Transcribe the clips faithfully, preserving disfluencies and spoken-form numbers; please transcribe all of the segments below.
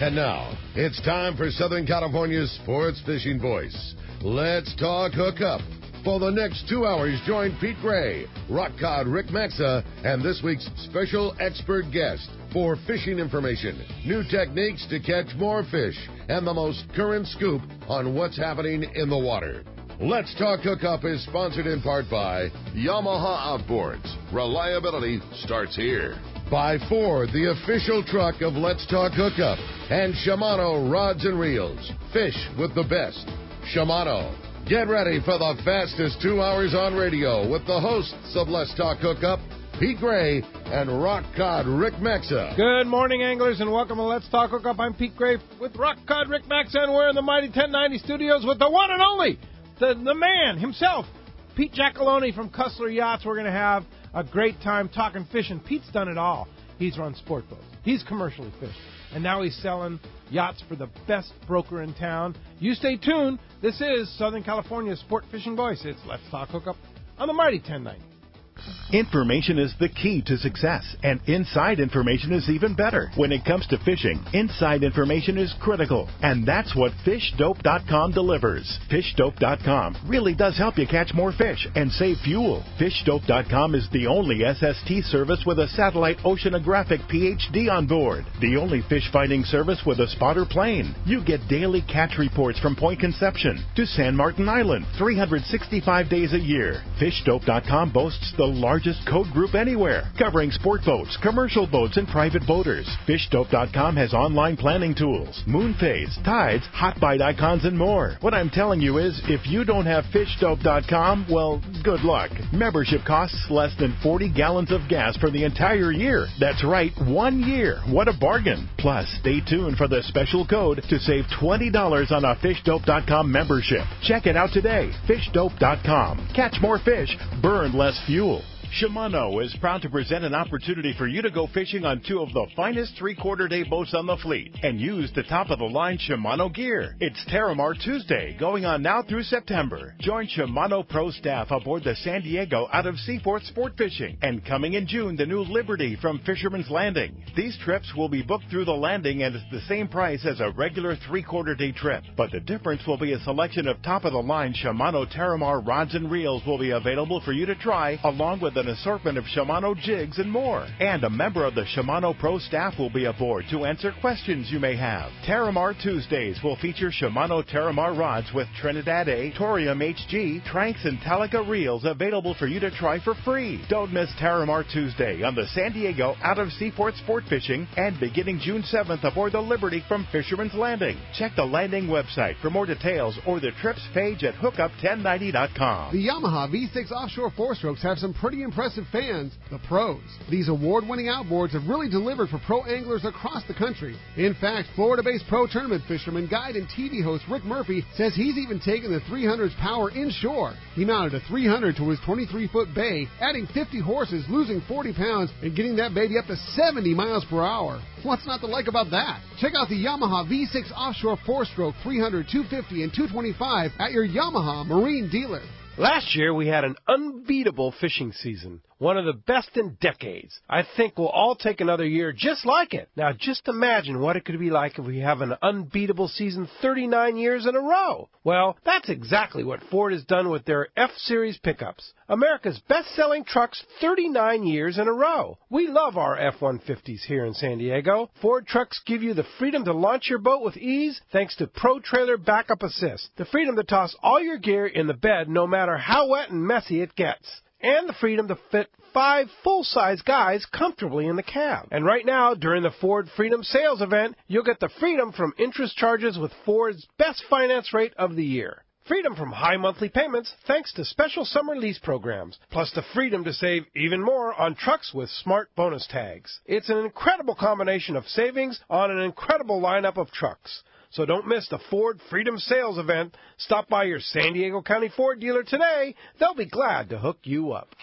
And now, it's time for Southern California's sports fishing voice. Let's talk hookup. For the next two hours, join Pete Gray, rock cod Rick Maxa, and this week's special expert guest for fishing information, new techniques to catch more fish, and the most current scoop on what's happening in the water. Let's Talk Hookup is sponsored in part by Yamaha Outboards. Reliability starts here. By Ford, the official truck of Let's Talk Hookup, and Shimano Rods and Reels. Fish with the best. Shimano. Get ready for the fastest two hours on radio with the hosts of Let's Talk Hookup, Pete Gray and Rock Cod Rick Maxa. Good morning, anglers, and welcome to Let's Talk Hookup. I'm Pete Gray with Rock Cod Rick Maxa, and we're in the mighty ten ninety studios with the one and only, the, the man himself, Pete Giacalone from Cussler Yachts. We're going to have a great time talking fishing. Pete's done it all. He's run sport boats. He's commercially fished. And now he's selling yachts for the best broker in town. You stay tuned. This is Southern California's sport fishing voice. It's Let's Talk Hookup on the mighty ten ninety. Information is the key to success, and inside information is even better. When it comes to fishing, inside information is critical, and that's what fish dope dot com delivers. fish dope dot com really does help you catch more fish and save fuel. fish dope dot com is the only S S T service with a satellite oceanographic P H D on board, the only fish finding service with a spotter plane. You get daily catch reports from Point Conception to San Martin Island, three hundred sixty-five days a year. fish dope dot com boasts the largest code group anywhere, covering sport boats, commercial boats, and private boaters. fish dope dot com has online planning tools, moon phase, tides, hot bite icons, and more. What I'm telling you is, if you don't have fish dope dot com, well, good luck. Membership costs less than forty gallons of gas for the entire year. That's right, one year. What a bargain. Plus, stay tuned for the special code to save twenty dollars on a fish dope dot com membership. Check it out today. fish dope dot com. Catch more fish, burn less fuel. Shimano is proud to present an opportunity for you to go fishing on two of the finest three-quarter day boats on the fleet and use the top-of-the-line Shimano gear. It's Terramar Tuesday, going on now through September. Join Shimano Pro staff aboard the San Diego out of Seaforth Sport Fishing, and coming in June, the new Liberty from Fisherman's Landing. These trips will be booked through the landing and it's the same price as a regular three-quarter day trip, but the difference will be a selection of top-of-the-line Shimano Terramar rods and reels will be available for you to try, along with an assortment of Shimano jigs and more. And a member of the Shimano Pro staff will be aboard to answer questions you may have. Terramar Tuesdays will feature Shimano Terramar rods with Trinidad A, Torium H G, Tranks, and Talica reels available for you to try for free. Don't miss Terramar Tuesday on the San Diego out of Seaforth Sport Fishing, and beginning June seventh aboard the Liberty from Fisherman's Landing. Check the landing website for more details or the trips page at hookup ten ninety dot com. The Yamaha V six Offshore four-strokes have some pretty impressive fans, the pros. These award-winning outboards have really delivered for pro anglers across the country. In fact, Florida-based pro tournament fisherman, guide, and T V host Rick Murphy says he's even taken the three hundred's power inshore. He mounted a three hundred to his twenty-three foot bay, adding fifty horses, losing forty pounds, and getting that baby up to seventy miles per hour. What's not to like about that? Check out the Yamaha V six Offshore four-stroke three hundred, two fifty, and two twenty-five at your Yamaha Marine dealer. Last year, we had an unbeatable fishing season, one of the best in decades. I think we'll all take another year just like it. Now, just imagine what it could be like if we have an unbeatable season thirty-nine years in a row. Well, that's exactly what Ford has done with their F-Series pickups, America's best-selling trucks thirty-nine years in a row. We love our F one fifties here in San Diego. Ford trucks give you the freedom to launch your boat with ease thanks to Pro Trailer Backup Assist, the freedom to toss all your gear in the bed no matter how wet and messy it gets, and the freedom to fit five full-size guys comfortably in the cab. And right now, during the Ford Freedom Sales event, you'll get the freedom from interest charges with Ford's best finance rate of the year. Freedom from high monthly payments thanks to special summer lease programs, plus the freedom to save even more on trucks with smart bonus tags. It's an incredible combination of savings on an incredible lineup of trucks. So don't miss the Ford Freedom Sales event. Stop by your San Diego County Ford dealer today. They'll be glad to hook you up.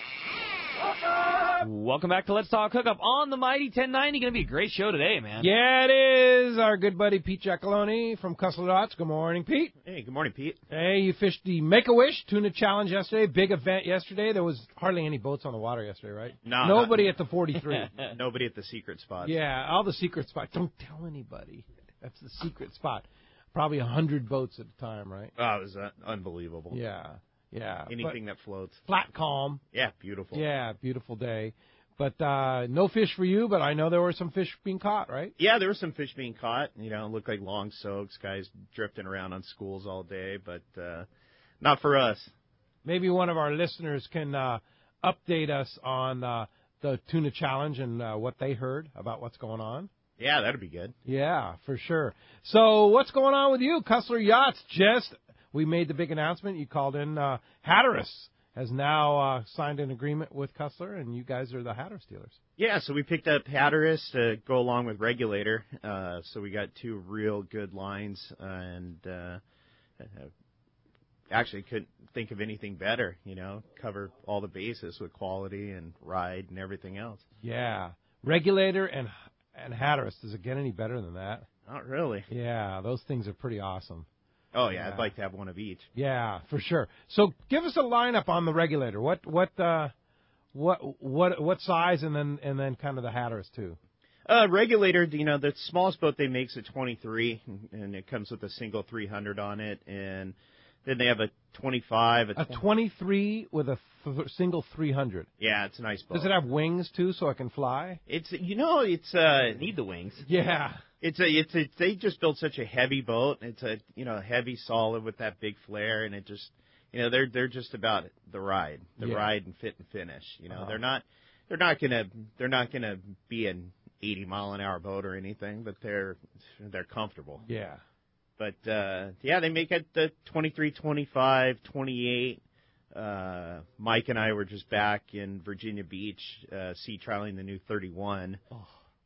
Welcome back to Let's Talk Hookup on the mighty ten ninety. Going to be a great show today, man. Yeah, it is. Our good buddy Pete Giacalone from Cussler Yachts. Good morning, Pete. Hey, good morning, Pete. Hey, you fished the Make-A-Wish Tuna Challenge yesterday. Big event yesterday. There was hardly any boats on the water yesterday, right? No. Nobody not, at the forty-three. Nobody at the secret spot. Yeah, all the secret spots. Don't tell anybody. That's the secret spot. Probably a hundred boats at a time, right? Oh, it was uh, unbelievable. Yeah, yeah. Anything but that floats. flat calm. Yeah, beautiful. Yeah, beautiful day. But uh, no fish for you, but I know there were some fish being caught, right? Yeah, there were some fish being caught. You know, it looked like long soaks, guys drifting around on schools all day, but uh, not for us. Maybe one of our listeners can uh, update us on uh, the tuna challenge and uh, what they heard about what's going on. Yeah, that'd be good. Yeah, for sure. So what's going on with you? Cussler Yachts just, we made the big announcement. You called in. Uh, Hatteras has now uh, signed an agreement with Cussler, and you guys are the Hatteras dealers. Yeah, so we picked up Hatteras to go along with Regulator. Uh, so we got two real good lines, uh, and uh, actually couldn't think of anything better, you know, cover all the bases with quality and ride and everything else. Yeah. Regulator and and Hatteras. Does it get any better than that? Not really. Yeah, those things are pretty awesome. Oh, yeah, Yeah. I'd like to have one of each. Yeah, for sure. So give us a lineup on the Regulator. What what uh, what what what size, and then and then kind of the Hatteras too. Uh, Regulator, you know, the smallest boat they make is a twenty-three, and it comes with a single three hundred on it, and then they have a twenty-five. A twenty-three with a th- single three hundred. Yeah, it's a nice boat. Does it have wings too, so it can fly? It's you know, it's uh, Need the wings. Yeah. It's a, it's a, they just built such a heavy boat. It's a, you know, heavy, solid with that big flare, and it just, you know, they're they're just about the ride, the Yeah. ride and fit and finish. You know, Uh-huh. they're not, they're not gonna, they're not gonna be an eighty mile an hour boat or anything, but they're, they're comfortable. Yeah. But uh, yeah, they make it the twenty-three, twenty-five, twenty-eight. Uh, Mike and I were just back in Virginia Beach, uh, sea trialing the new thirty-one. Oh.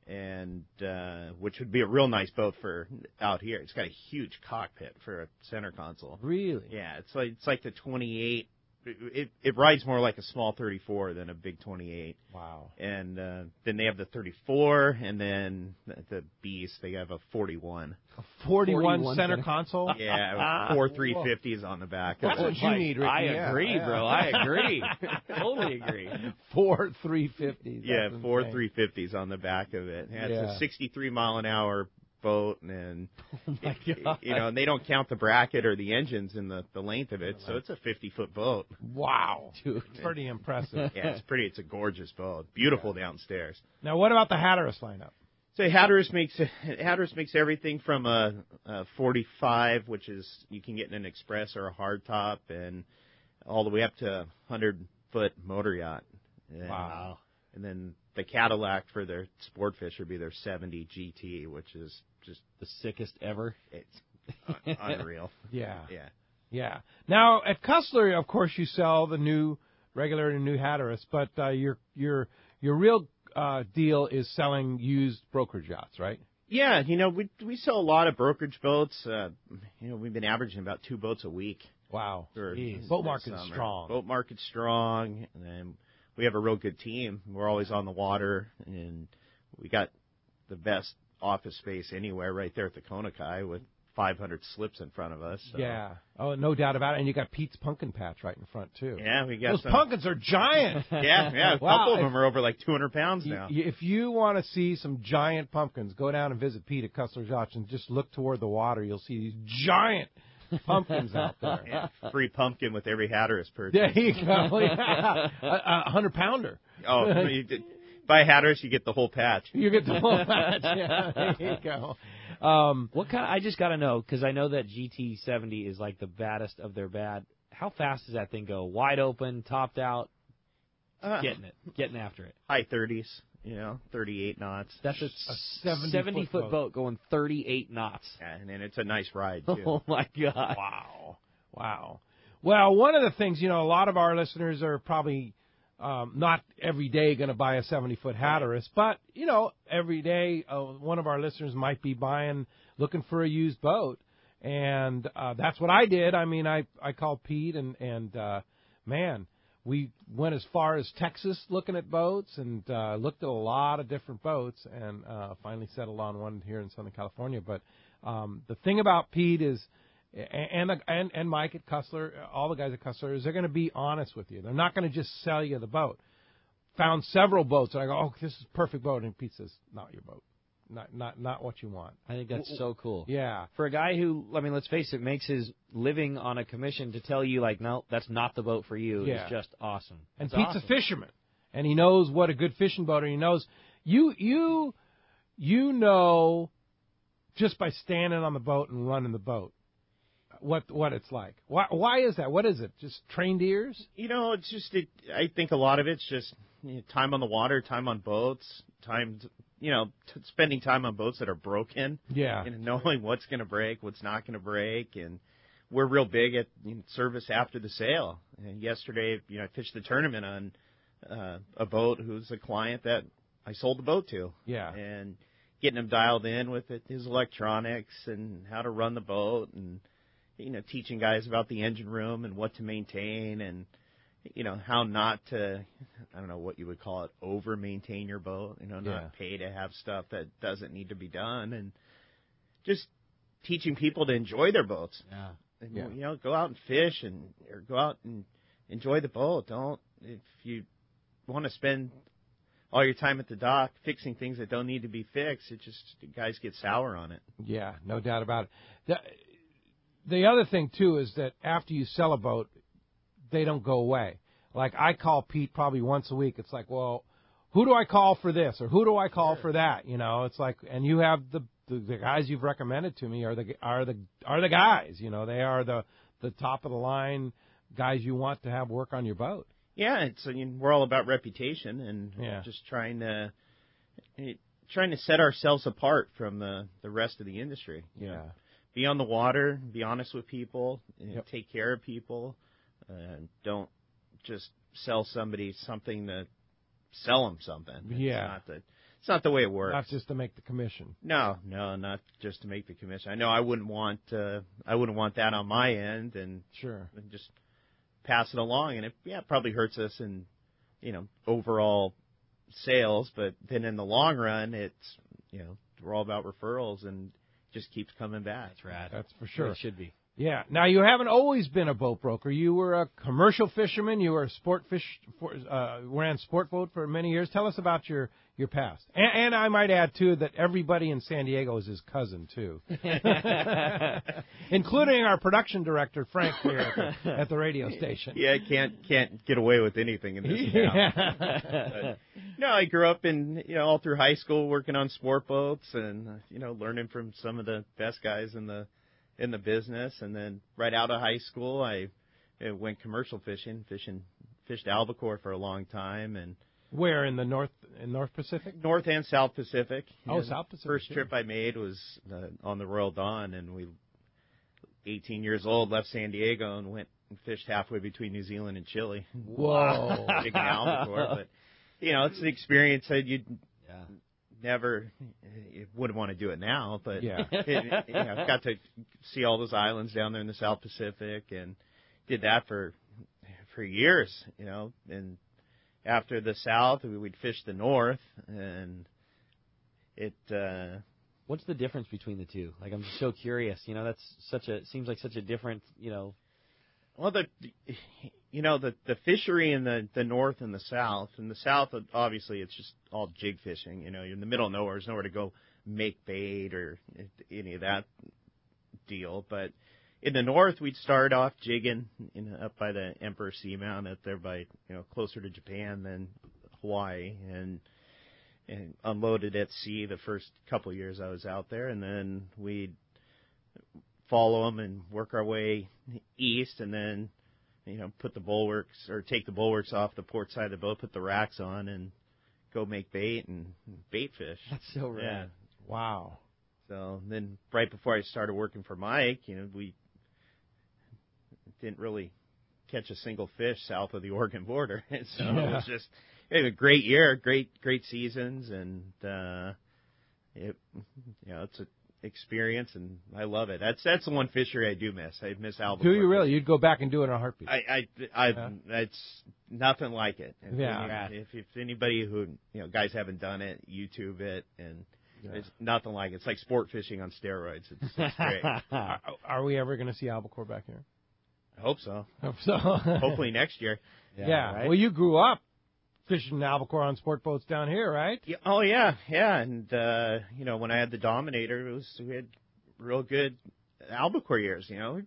And uh, which would be a real nice boat for out here. It's got a huge cockpit for a center console. Really? Yeah, it's like it's like the twenty-eight. It, it, it rides more like a small thirty-four than a big twenty-eight. Wow. And uh, then they have the thirty-four, and then the, the Beast, they have a forty-one. A forty-one, forty-one center center. console? Yeah, four three fifties on the back. That's what you need, Ricky. I Yeah, agree, yeah. bro. I agree. Totally agree. Four three fifties. Yeah, four three fifties on the back of it. Yeah, it's Yeah. a sixty-three mile an hour boat, and Oh my God. you know, and they don't count the bracket or the engines in the, the length of it, so it's a fifty foot boat. Wow. Dude, pretty impressive. Yeah, it's pretty. It's a gorgeous boat. Beautiful downstairs. Now, what about the Hatteras lineup? So Hatteras makes Hatteras makes everything from a, a forty-five, which is you can get in an express or a hardtop, and all the way up to a hundred foot motor yacht. And, Wow. And then the Cadillac for their sport fish would be their seventy G T, which is just The sickest ever. it's un- unreal. Yeah. Yeah. Yeah. Now, at Cussler, of course, you sell the new regular and new Hatteras, but uh, your your your real uh, deal is selling used brokerage yachts, right? Yeah, you know, we we sell a lot of brokerage boats. Uh, you know, we've been averaging about two boats a week. Wow. for Jeez. this Boat market's summer. strong. Boat market's strong, and we have a real good team. We're always on the water, and we got the best office space anywhere right there at the Konakai with five hundred slips in front of us. So. Yeah. Oh, no doubt about it. And you got Pete's pumpkin patch right in front, too. Yeah, we got Those some. pumpkins are giant. Yeah, yeah. A Wow, couple of if- them are over like two hundred pounds Y- now. y- If you want to see some giant pumpkins, go down and visit Pete at Cussler's Yachts and just look toward the water. You'll see these giant pumpkins out there. Yeah, free pumpkin with every Hatteras purchase. There you go. Yeah. A, a hundred pounder. Oh, you did, buy Hatteras, you get the whole patch. You get the whole patch. Yeah, there you go. Um, What kind? I just got to know because I know that G T seventy is like the baddest of their bad. How fast does that thing go? Wide open, topped out, Uh, getting it, getting after it. high thirties, you know, thirty-eight knots. That's a, A seventy seventy foot foot boat going thirty-eight knots. Yeah, and then it's a nice ride, too. Oh my God! Wow. Wow. Well, one of the things, you know, a lot of our listeners are probably um, not every day going to buy a seventy-foot Hatteras, but, you know, every day uh, one of our listeners might be buying, looking for a used boat. And uh, that's what I did. I mean, I, I called Pete, and, and uh, man, we went as far as Texas looking at boats and uh, looked at a lot of different boats and uh, finally settled on one here in Southern California. But um, the thing about Pete is, and and and Mike at Cussler, all the guys at Cussler, is they're going to be honest with you. They're not going to just sell you the boat. Found several boats, and I go, oh, this is a perfect boat. And Pete says, not your boat. not not not what you want. I think that's so cool. Yeah. For a guy who, I mean, let's face it, makes his living on a commission, to tell you, like, no, that's not the boat for you Yeah. is just awesome. And That's Pete's awesome. a fisherman, and he knows what a good fishing boat, and he knows you you you know just by standing on the boat and running the boat what what it's like. Why why is that? What is it? Just trained ears? You know, it's just, it, I think a lot of it's just you know, time on the water, time on boats, time, to, you know, t- spending time on boats that are broken. Yeah. And knowing what's going to break, what's not going to break. And we're real big at you know, service after the sale. And yesterday, you know, I fished the tournament on uh, a boat who's a client that I sold the boat to. Yeah. And getting him dialed in with it, his electronics and how to run the boat, and you know, teaching guys about the engine room and what to maintain, and you know, how not to, I don't know what you would call it, over maintain your boat, you know, not Yeah. pay to have stuff that doesn't need to be done, and just teaching people to enjoy their boats. Yeah. And, Yeah. you know, go out and fish and or go out and enjoy the boat. Don't, if you want to spend all your time at the dock fixing things that don't need to be fixed, it just, guys get sour on it. Yeah, no doubt about it. The, the other thing, too, is that after you sell a boat, they don't go away. Like, I call Pete probably once a week. It's like, well, who do I call for this, or who do I call for that? You know, it's like, and you have the the, the guys you've recommended to me are the are the are the guys. You know, they are the the top of the line guys you want to have work on your boat. Yeah, it's, I mean, we're all about reputation and Yeah. just trying to trying to set ourselves apart from the the rest of the industry. You know, be on the water, be honest with people, you know, Yep. take care of people, uh, don't just sell somebody something to sell them something. It's Yeah. not the it's not the way it works. Not just to make the commission. No, no, not just to make the commission. I know I wouldn't want uh, I wouldn't want that on my end, and Sure. and just pass it along, and it yeah it probably hurts us in you know overall sales, but then in the long run, it's you know we're all about referrals and it just keeps coming back. That's rad. That's for sure. It should be. Yeah. Now, you haven't always been a boat broker. You were a commercial fisherman. You were a sport fish, for, uh, ran sport boat for many years. Tell us about your, your past. And, and I might add, too, that everybody in San Diego is his cousin, too. Including our production director, Frank, here at the, at the radio station. Yeah, can't can't get away with anything in this town. But, no, I grew up in you know all through high school working on sport boats and uh, you know learning from some of the best guys in the in the business, and then right out of high school, I, I went commercial fishing, fishing, fished albacore for a long time, and Where, in the North in North Pacific? North and South Pacific. Oh, And South Pacific, First sure. trip I made was uh, on the Royal Dawn, and we, eighteen years old, left San Diego and went and fished halfway between New Zealand and Chile. Whoa. Big albacore, but you know, it's an experience that you'd Yeah. never, you wouldn't want to do it now, but Yeah. it, you know, got to see all those islands down there in the South Pacific, and did that for for years, you know. And after the South, we would fish the North, and it. Uh, What's the difference between the two? Like, I'm just so curious. You know, that's such a seems like such a different. You know. Well, the you know the the fishery in the the north and the south. In the south, obviously, it's just all jig fishing. You know, you're in the middle of nowhere. There's nowhere to go make bait or any of that deal. But in the north, we'd start off jigging you know, up by the Emperor Seamount, up there by you know closer to Japan than Hawaii, and and unloaded at sea the first couple of years I was out there, and then we'd follow them and work our way east, and then you know put the bulwarks or take the bulwarks off the port side of the boat, put the racks on, and go make bait and bait fish. That's so rad. Yeah. Wow. So then, right before I started working for Mike, you know, we didn't really catch a single fish south of the Oregon border. And so it was just it was a great year, great great seasons, and uh, it you know it's a experience, and I love it. That's that's the one fishery I do miss. I miss albacore. Do you really? You'd go back and do it in a heartbeat. I, I, I, Yeah. it's nothing like it. If Yeah. any- If, if anybody who, you know, guys haven't done it, YouTube it, and Yeah. it's nothing like it. It's like sport fishing on steroids. It's, it's great. Are, are we ever going to see albacore back here? I hope so. Hope so. Hopefully next year. Yeah. right? Well, you grew up fishing albacore on sport boats down here, right? Yeah, oh yeah, yeah. And uh, you know, when I had the Dominator, it was we had real good albacore years. You know,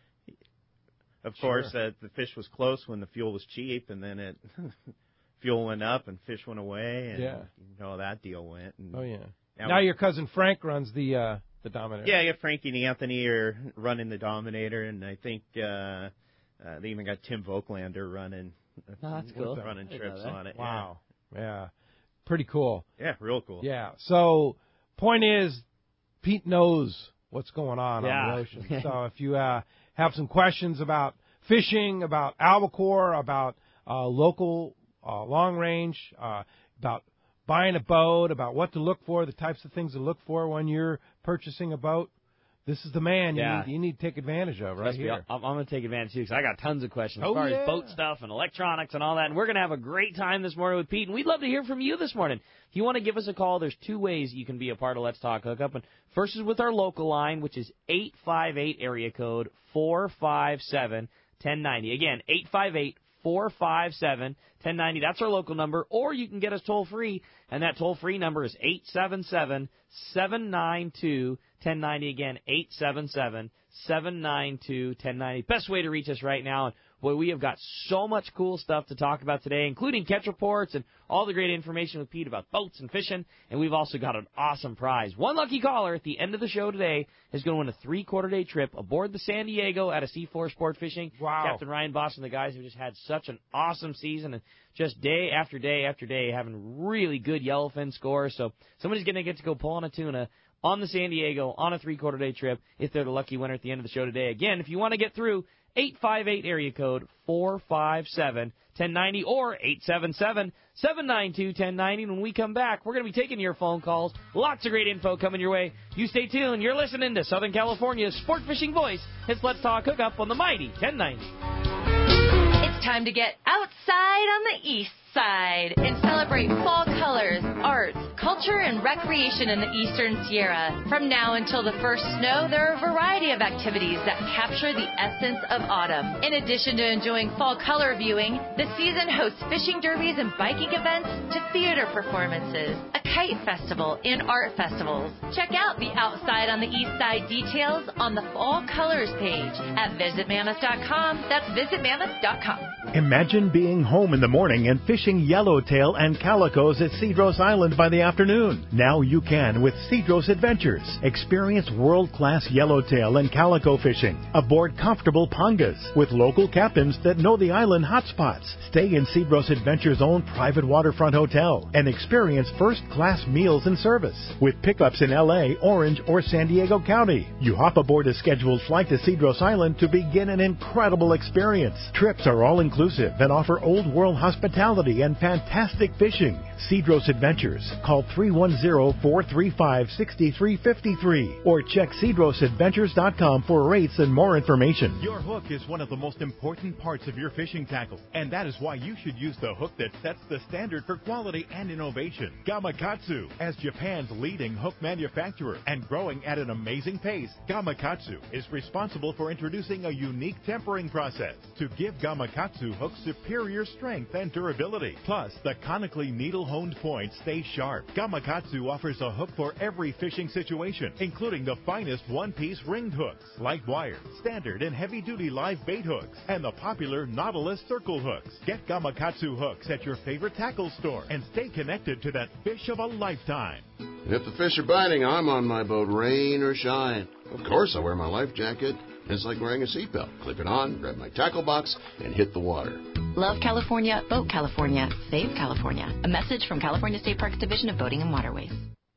of Sure. course, uh, the fish was close when the fuel was cheap, and then it fuel went up and fish went away, and Yeah. you know how that deal went. And Oh yeah. now, Now your cousin Frank runs the uh, the Dominator. yeah, yeah. Frankie and Anthony are running the Dominator, and I think uh, uh, they even got Tim Voigtlander running. Oh, that's cool. Running I didn't trips know that. on it. Wow. Yeah. Pretty cool. Yeah, yeah, real cool. Yeah. So, point is, Pete knows what's going on Yeah. on the ocean. So if you uh, have some questions about fishing, about albacore, about uh, local uh, long range, uh, about buying a boat, about what to look for, the types of things to look for when you're purchasing a boat, this is the man Yeah. you, need, you need to take advantage of right Trust me, here. I'm, I'm going to take advantage too because I got tons of questions Oh, as far yeah. as boat stuff and electronics and all that. And we're going to have a great time this morning with Pete. And we'd love to hear from you this morning. If you want to give us a call, there's two ways you can be a part of Let's Talk Hookup. And first is with our local line, which is eight five eight area code four five seven, one oh nine oh. Again, eight five eight, four five seven, one oh nine oh. That's our local number. Or you can get us toll free, and that toll free number is eight seven seven, seven nine two, one oh nine oh. Again, eight seven seven, seven nine two, one oh nine oh. Best way to reach us right now. And boy, we have got so much cool stuff to talk about today, including catch reports and all the great information with Pete about boats and fishing. And we've also got an awesome prize. One lucky caller at the end of the show today is going to win a three-quarter day trip aboard the San Diego out of C four Sport Fishing. Wow. Captain Ryan Boss and the guys have just had such an awesome season and just day after day after day having really good yellowfin scores. So somebody's going to get to go pull on a tuna on the San Diego on a three-quarter day trip if they're the lucky winner at the end of the show today. Again, if you want to get through, eight five eight area code four five seven, one oh nine oh or eight seven seven, seven nine two, one oh nine oh. When we come back, we're going to be taking your phone calls. Lots of great info coming your way. You stay tuned. You're listening to Southern California's sport fishing voice. It's Let's Talk Hookup on the mighty ten ninety. It's time to get outside on the east side and celebrate fall colors, arts, culture, and recreation in the Eastern Sierra. From now until the first snow, there are a variety of activities that capture the essence of autumn. In addition to enjoying fall color viewing, the season hosts fishing derbies and biking events to theater performances, a kite festival, and art festivals. Check out the Outside on the East Side details on the Fall Colors page at visit mammoth dot com. That's visit mammoth dot com. Imagine being home in the morning and fishing yellowtail and calicos at Cedros Island by the afternoon. Now you can with Cedros Adventures. Experience world-class yellowtail and calico fishing aboard comfortable pangas with local captains that know the island hotspots. Stay in Cedros Adventures' own private waterfront hotel and experience first-class meals and service with pickups in L A, Orange, or San Diego County. You hop aboard a scheduled flight to Cedros Island to begin an incredible experience. Trips are all inclusive and offer old world hospitality and fantastic fishing. Cedros Adventures. Call three one zero, four three five, six three five three or check cedros adventures dot com for rates and more information. Your hook is one of the most important parts of your fishing tackle, and that is why you should use the hook that sets the standard for quality and innovation. Gamakatsu. As Japan's leading hook manufacturer and growing at an amazing pace, Gamakatsu is responsible for introducing a unique tempering process to give Gamakatsu hooks superior strength and durability. Plus, the conically needle-honed points stay sharp. Gamakatsu offers a hook for every fishing situation, including the finest one-piece ringed hooks, light wire, standard and heavy-duty live bait hooks, and the popular Nautilus circle hooks. Get Gamakatsu hooks at your favorite tackle store and stay connected to that fish of a lifetime. If the fish are biting, I'm on my boat, rain or shine. Of course, I wear my life jacket. It's like wearing a seatbelt. Clip it on, grab my tackle box, and hit the water. Love California, vote California, save California. A message from California State Parks Division of Boating and Waterways.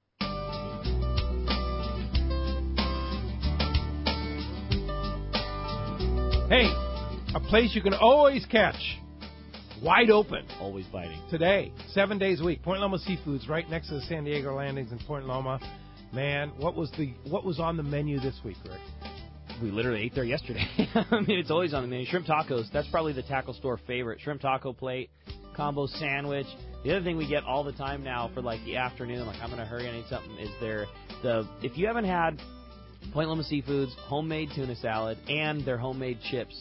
Hey, a place you can always catch. Wide open. Always biting. Today, seven days a week. Point Loma Seafoods, right next to the San Diego landings in Point Loma. Man, what was the what was on the menu this week, Rick? We literally ate there yesterday. I mean, it's always on the menu. Shrimp tacos. That's probably the tackle store favorite. Shrimp taco plate, combo sandwich. The other thing we get all the time now for like the afternoon, like I'm in a hurry, I need something, is there the if you haven't had Point Loma Seafoods homemade tuna salad and their homemade chips.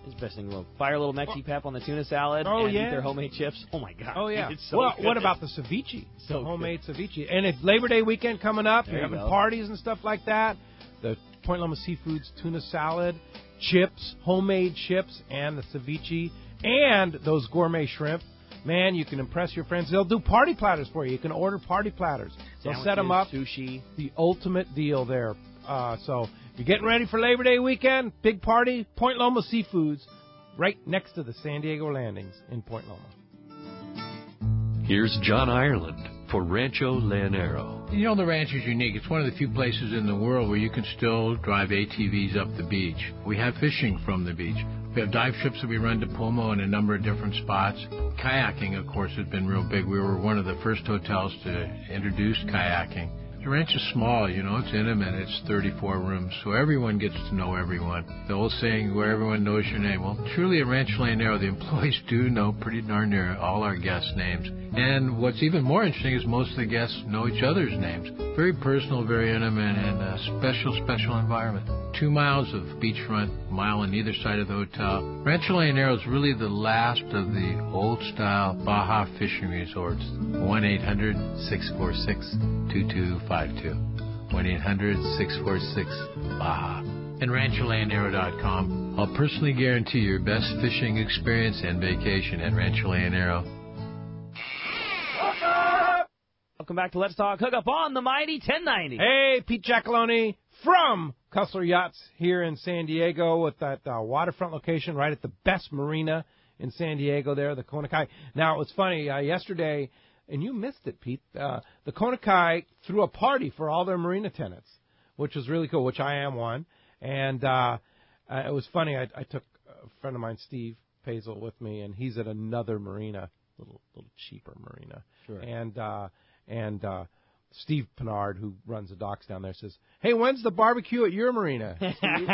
It's the best thing in the world. Fire a little Mexi Pep on the tuna salad Oh, and yeah. eat their homemade chips. Oh, my God. Oh, yeah. It's so well, good. what about the ceviche? So homemade good. ceviche. And it's Labor Day weekend coming up. There You're you having go. parties and stuff like that. The Point Loma Seafoods tuna salad, chips, homemade chips, and the ceviche, and those gourmet shrimp. Man, you can impress your friends. They'll do party platters for you. You can order party platters. They'll Sandwiches, set them up. Sushi. The ultimate deal there. Uh, so you're getting ready for Labor Day weekend. Big party. Point Loma Seafoods, right next to the San Diego Landings in Point Loma. Here's John Ireland for Rancho Leonero. You know, the ranch is unique. It's one of the few places in the world where you can still drive A T Vs up the beach. We have fishing from the beach. We have dive trips that we run to Pomo in a number of different spots. Kayaking, of course, has been real big. We were one of the first hotels to introduce kayaking. The ranch is small, you know, it's intimate. It's thirty-four rooms, so everyone gets to know everyone. The old saying, where everyone knows your name. Well, truly at Rancho Leonero, the employees do know pretty darn near all our guests' names. And what's even more interesting is most of the guests know each other's names. Very personal, very intimate, and a special, special environment. Two miles of beachfront, mile on either side of the hotel. Rancho Leonero is really the last of the old-style Baja fishing resorts. one eight hundred six four six two two five two. one eight hundred six four six Baja. And Rancho Leonero dot com. I'll personally guarantee your best fishing experience and vacation at Rancho Leonero. Welcome back to Let's Talk Hookup on the mighty ten ninety. Hey, Pete Giacalone from Cussler Yachts here in San Diego at that uh, waterfront location right at the best marina in San Diego there, the Kona Kai. Now, it was funny, uh, yesterday, and you missed it, Pete, uh, the Kona Kai threw a party for all their marina tenants, which was really cool, which I am one. And uh, uh, it was funny, I, I took a friend of mine, Steve Pazel, with me, and he's at another marina, little little cheaper marina. Sure. And uh, and uh, Steve Pinard, who runs the docks down there, says, "Hey, when's the barbecue at your marina, Steve?"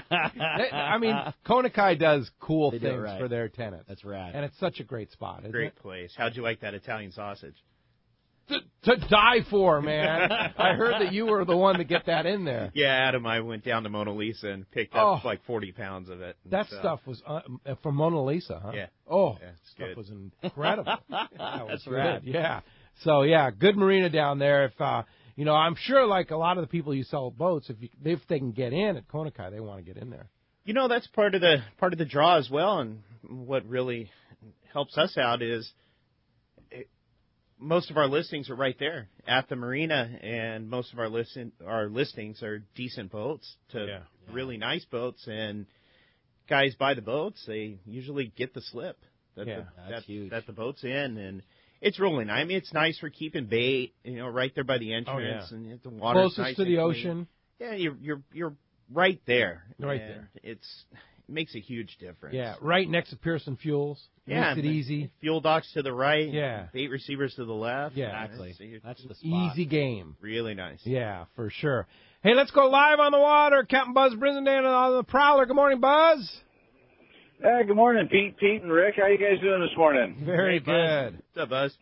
I mean, Kona Kai does cool They do it things right. for their tenants. That's rad. And it's such a great spot, isn't Great it? place. How'd you like that Italian sausage? To, to die for, man. I heard that you were the one to get that in there. Yeah, Adam, I went down to Mona Lisa and picked up Oh. like forty pounds of it. That So, stuff was uh, from Mona Lisa, huh? Yeah. Oh, Yeah, it's stuff good. was incredible. That was That's good. rad. Yeah. So yeah, good marina down there. If uh, you know, I'm sure like a lot of the people you sell boats, if you, if they can get in at Kona Kai, they want to get in there. You know, that's part of the part of the draw as well, and what really helps us out is it, most of our listings are right there at the marina, and most of our listen our listings are decent boats to Yeah. really nice boats, and guys buy the boats, they usually get the slip that Yeah, the, that's that, huge. that the boat's in, and it's really nice. I mean, it's nice for keeping bait, you know, right there by the entrance, Oh, yeah. and the water's Closest nice to the and clean. ocean. Yeah, you're you're you're right there. Right and there. It's it makes a huge difference. Yeah, right next to Pearson Fuels. Yeah, Makes it easy. Fuel docks to the right. Yeah. Bait receivers to the left. Yeah. Exactly. So you're- That's the spot. Easy game. really nice. Yeah, for sure. Hey, let's go live on the water. Captain Buzz Brizendale on the Prowler. Good morning, Buzz. Hey, good morning, Pete, Pete, and Rick. How you guys doing this morning? Very Hey, Buzz. good. What's up, Buzz?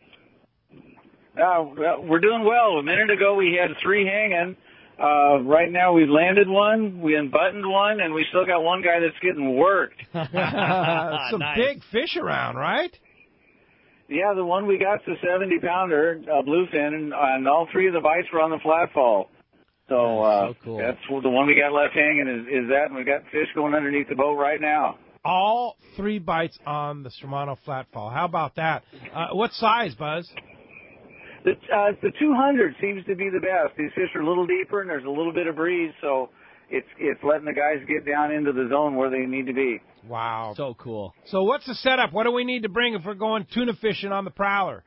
Uh, well, we're doing well. A minute ago, we had three hanging. Uh, right now, we landed one, we unbuttoned one, and we still got one guy that's getting worked. Some Nice. big fish around, right? Yeah, the one we got's a seventy pounder, uh, bluefin, and, and all three of the bites were on the flatfall. So, uh, so cool. that's the one we got left hanging is, is that, and we got fish going underneath the boat right now. All three bites on the Shimano Flatfall. How about that? Uh, what size, Buzz? The, uh, the two hundred seems to be the best. These fish are a little deeper, and there's a little bit of breeze, so it's it's letting the guys get down into the zone where they need to be. Wow. So cool. So what's the setup? What do we need to bring if we're going tuna fishing on the Prowler?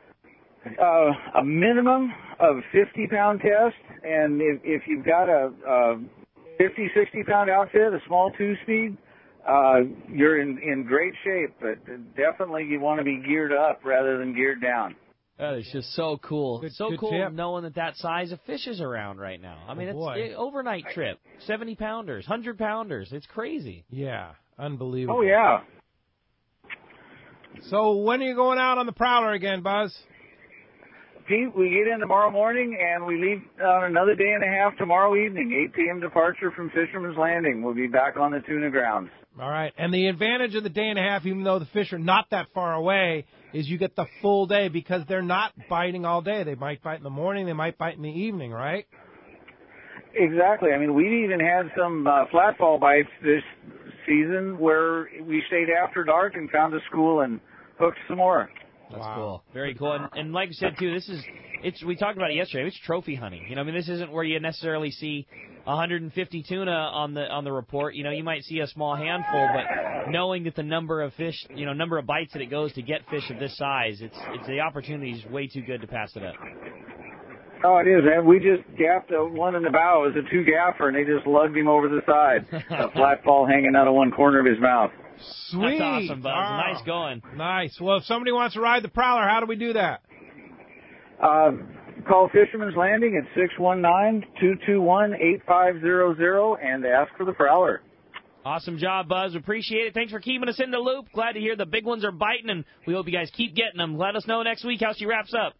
Uh, a minimum of fifty pound test, and if, if you've got a, a fifty, sixty pound outfit, a small two speed, uh, you're in, in great shape, but definitely you want to be geared up rather than geared down. That is just so cool. Good- so good cool tip. knowing that that size of fish is around right now. I mean, Oh, it's boy. an overnight trip. seventy pounders, one hundred pounders. It's crazy. Yeah, unbelievable. Oh, yeah. So when are you going out on the Prowler again, Buzz? Pete, we get in tomorrow morning, and we leave on another day and a half tomorrow evening, eight p.m. departure from Fisherman's Landing. We'll be back on the tuna grounds. All right. And the advantage of the day and a half, even though the fish are not that far away, is you get the full day because they're not biting all day. They might bite in the morning. They might bite in the evening, right? Exactly. I mean, we even had some uh, flatfall bites this season where we stayed after dark and found a school and hooked some more. That's wow. cool. Very cool. And, and like I said, too, this is, it's, we talked about it yesterday, it's trophy hunting. You know, I mean, this isn't where you necessarily see one hundred fifty tuna on the on the report. You know, you might see a small handful, but knowing that the number of fish, you know, number of bites that it goes to get fish of this size, it's it's the opportunity is way too good to pass it up. Oh, it is, man. We just gaffed a one in the bow. It was a two-gaffer, and they just lugged him over the side. A flat ball hanging out of one corner of his mouth. Sweet. That's awesome, Buzz. Oh, nice going. Nice. Well, if somebody wants to ride the Prowler, how do we do that? Uh, call Fisherman's Landing at six one nine, two two one, eight five zero zero and ask for the Prowler. Awesome job, Buzz. Appreciate it. Thanks for keeping us in the loop. Glad to hear the big ones are biting, and we hope you guys keep getting them. Let us know next week how she wraps up.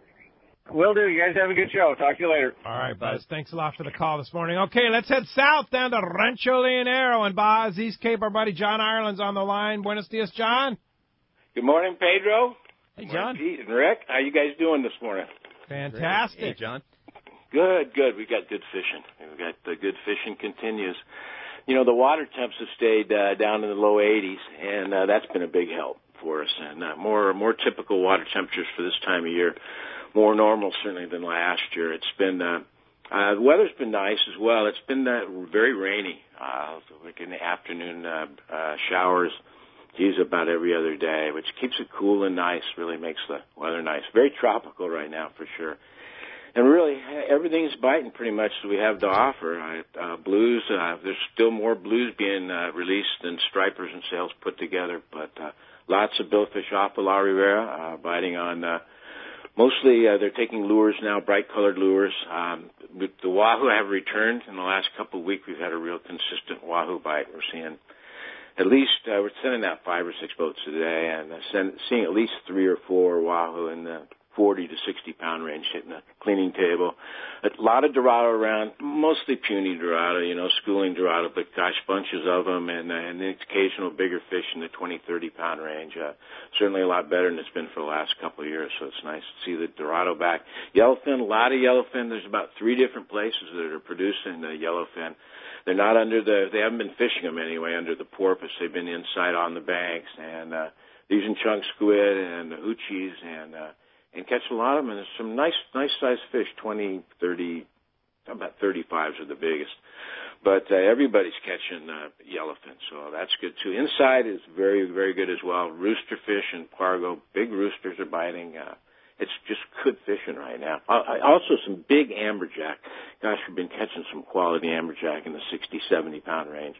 Will do. You guys have a good show. Talk to you later. All right, Buzz. Thanks a lot for the call this morning. Okay, let's head south down to Rancho Leonero and Buzz, East Cape. Our buddy John Ireland's on the line. Buenos dias, John. Good morning, Pedro. Hey, John. Pete and Rick. How you guys doing this morning? Fantastic. Hey, John. Good, good. We got good fishing. We got the good fishing continues. You know, the water temps have stayed uh, down in the low eighties, and uh, that's been a big help for us. And uh, more more typical water temperatures for this time of year. More normal, certainly, than last year. It's been, uh, uh, the weather's been nice as well. It's been uh, very rainy, uh, like in the afternoon uh, uh, showers, geez, about every other day, which keeps it cool and nice, really makes the weather nice. Very tropical right now, for sure. And really, everything's biting pretty much that we have to offer. Uh, uh, blues, uh, there's still more blues being uh, released than stripers and sails put together, but uh, lots of billfish off of La Rivera, uh, biting on... Uh, Mostly, uh, they're taking lures now, bright-colored lures. Um, with the wahoo have returned in the last couple of weeks. We've had a real consistent wahoo bite. We're seeing at least, uh, we're sending out five or six boats a day, and uh, send, seeing at least three or four wahoo in the forty to sixty pound range hitting the cleaning table. A lot of Dorado around, mostly puny Dorado, you know, schooling Dorado, but gosh, bunches of them, and, uh, and the occasional bigger fish in the twenty, thirty pound range. Uh, certainly a lot better than it's been for the last couple of years, so it's nice to see the Dorado back. Yellowfin, a lot of yellowfin. There's about three different places that are producing the yellowfin. They're not under the, they haven't been fishing them anyway, under the porpoise. They've been inside on the banks, and uh, these and chunk squid and the hoochies, and uh, and catch a lot of them, and there's some nice, nice-sized fish, twenty, thirty, about thirty-fives are the biggest. But uh, everybody's catching uh, yellowfin, so that's good, too. Inside is very, very good as well. Rooster fish and pargo, big roosters are biting. Uh, it's just good fishing right now. Uh, also, some big amberjack. Gosh, we've been catching some quality amberjack in the sixty, seventy pound range.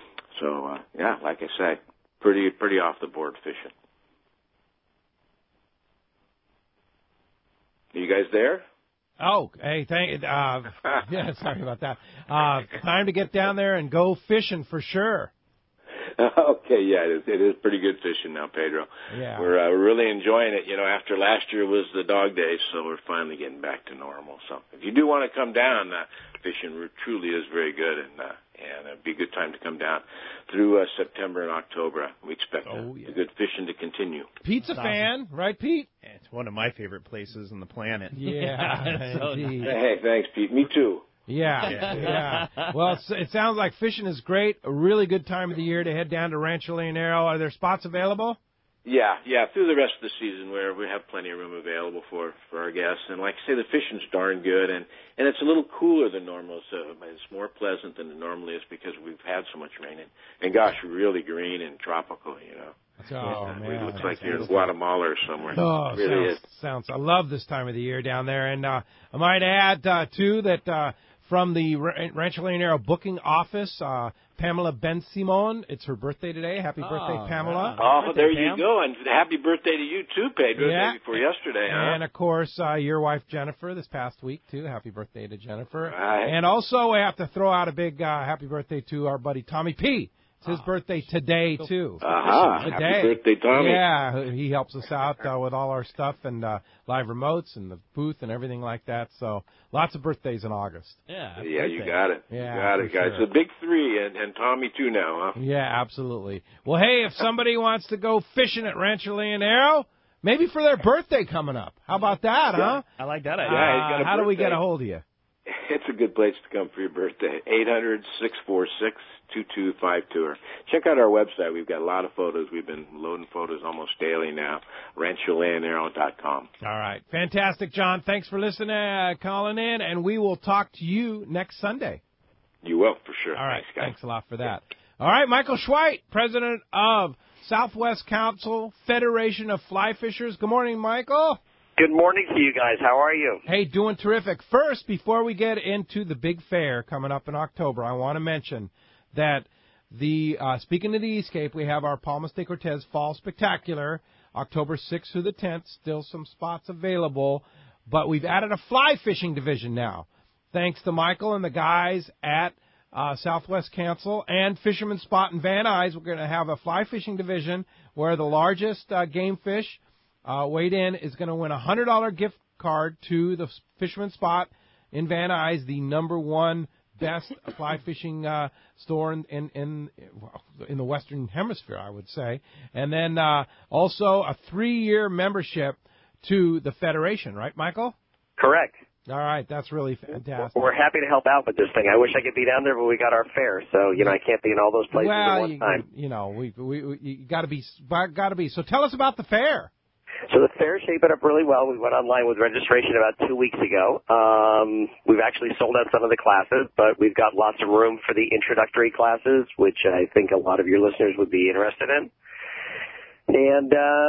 So, uh, yeah, like I say, pretty, pretty off-the-board fishing. Are you guys there? Oh, hey, thank. Uh, yeah, sorry about that. Uh, time to get down there and go fishing for sure. Okay, yeah, it is, it is pretty good fishing now, Pedro. Yeah, we're uh, we're really enjoying it. You know, after last year was the dog days, so we're finally getting back to normal. So, if you do want to come down, uh, fishing truly is very good, and uh, and it'd be a good time to come down through uh, September and October. We expect oh, uh, yeah. the good fishing to continue. Pete's a fan, right, Pete? Yeah, it's one of my favorite places on the planet. Yeah, so indeed. Hey, thanks, Pete. Me too. Yeah, yeah. Well, it's, it sounds like fishing is great. A really good time of the year to head down to Rancho Leonero. Are there spots available? Yeah, yeah, through the rest of the season where we have plenty of room available for, for our guests. And like I say, the fishing's darn good, and, and it's a little cooler than normal, so it's more pleasant than it normally is because we've had so much rain. And, and gosh, really green and tropical, you know. Oh, it, man. It looks like you're in Guatemala or somewhere. Oh, it really sounds, is. sounds, I love this time of the year down there. And uh, I might add, uh, too, that uh, from the Rancho Leonero booking office, uh, Pamela Ben Simon, it's her birthday today. Happy oh, birthday, Pamela. Oh, birthday, there Pam. you go. And happy birthday to you, too, Pedro, yeah. the day before yesterday. Huh? And, of course, uh, your wife, Jennifer, this past week, too. Happy birthday to Jennifer. Right. And also, we have to throw out a big uh, happy birthday to our buddy Tommy P. It's his birthday today, too. Aha. Today. Happy birthday, Tommy. Yeah, he helps us out uh, with all our stuff and uh, live remotes and the booth and everything like that. So lots of birthdays in August. Yeah, Yeah, you got it. Yeah, you got it, guys. sure. The big three, and, and Tommy, too, now, huh? Yeah, absolutely. Well, hey, if somebody wants to go fishing at Rancho Leonero, maybe for their birthday coming up. How about that, huh? I like that idea. Yeah, he's got a Uh, how do we birthday. get a hold of you? It's a good place to come for your birthday. eight hundred, six four six, two two five two. Or check out our website. We've got a lot of photos. We've been loading photos almost daily now. rancho leonero dot com. All right. Fantastic, John. Thanks for listening, uh, calling in, and we will talk to you next Sunday. You will, for sure. All right. Thanks, guys. Thanks a lot for that. All right. Michael Schweit, president of Southwest Council Federation of Fly Fishers. Good morning, Michael. Good morning to you guys. How are you? Hey, doing terrific. First, before we get into the big fair coming up in October, I want to mention that the uh, speaking of the Eastcape, we have our Palmas de Cortez Fall Spectacular, October sixth through the tenth. Still some spots available, but we've added a fly fishing division now, thanks to Michael and the guys at uh, Southwest Council and Fisherman Spot in Van Nuys. We're going to have a fly fishing division where the largest uh, game fish Uh, weighed in is going to win a one hundred dollars gift card to the Fisherman Spot in Van Nuys, the number one best fly fishing uh, store in in in, in the Western Hemisphere, I would say. And then uh, also a three-year membership to the Federation, right, Michael? Correct. All right, that's really fantastic. We're happy to help out with this thing. I wish I could be down there, but we got our fair, so you know I can't be in all those places well, at one you, time. you know, we we, we you got to be got to be. So tell us about the fair. So the fair's shaping up really well. We went online with registration about two weeks ago. Um, we've actually sold out some of the classes, but we've got lots of room for the introductory classes, which I think a lot of your listeners would be interested in. And uh,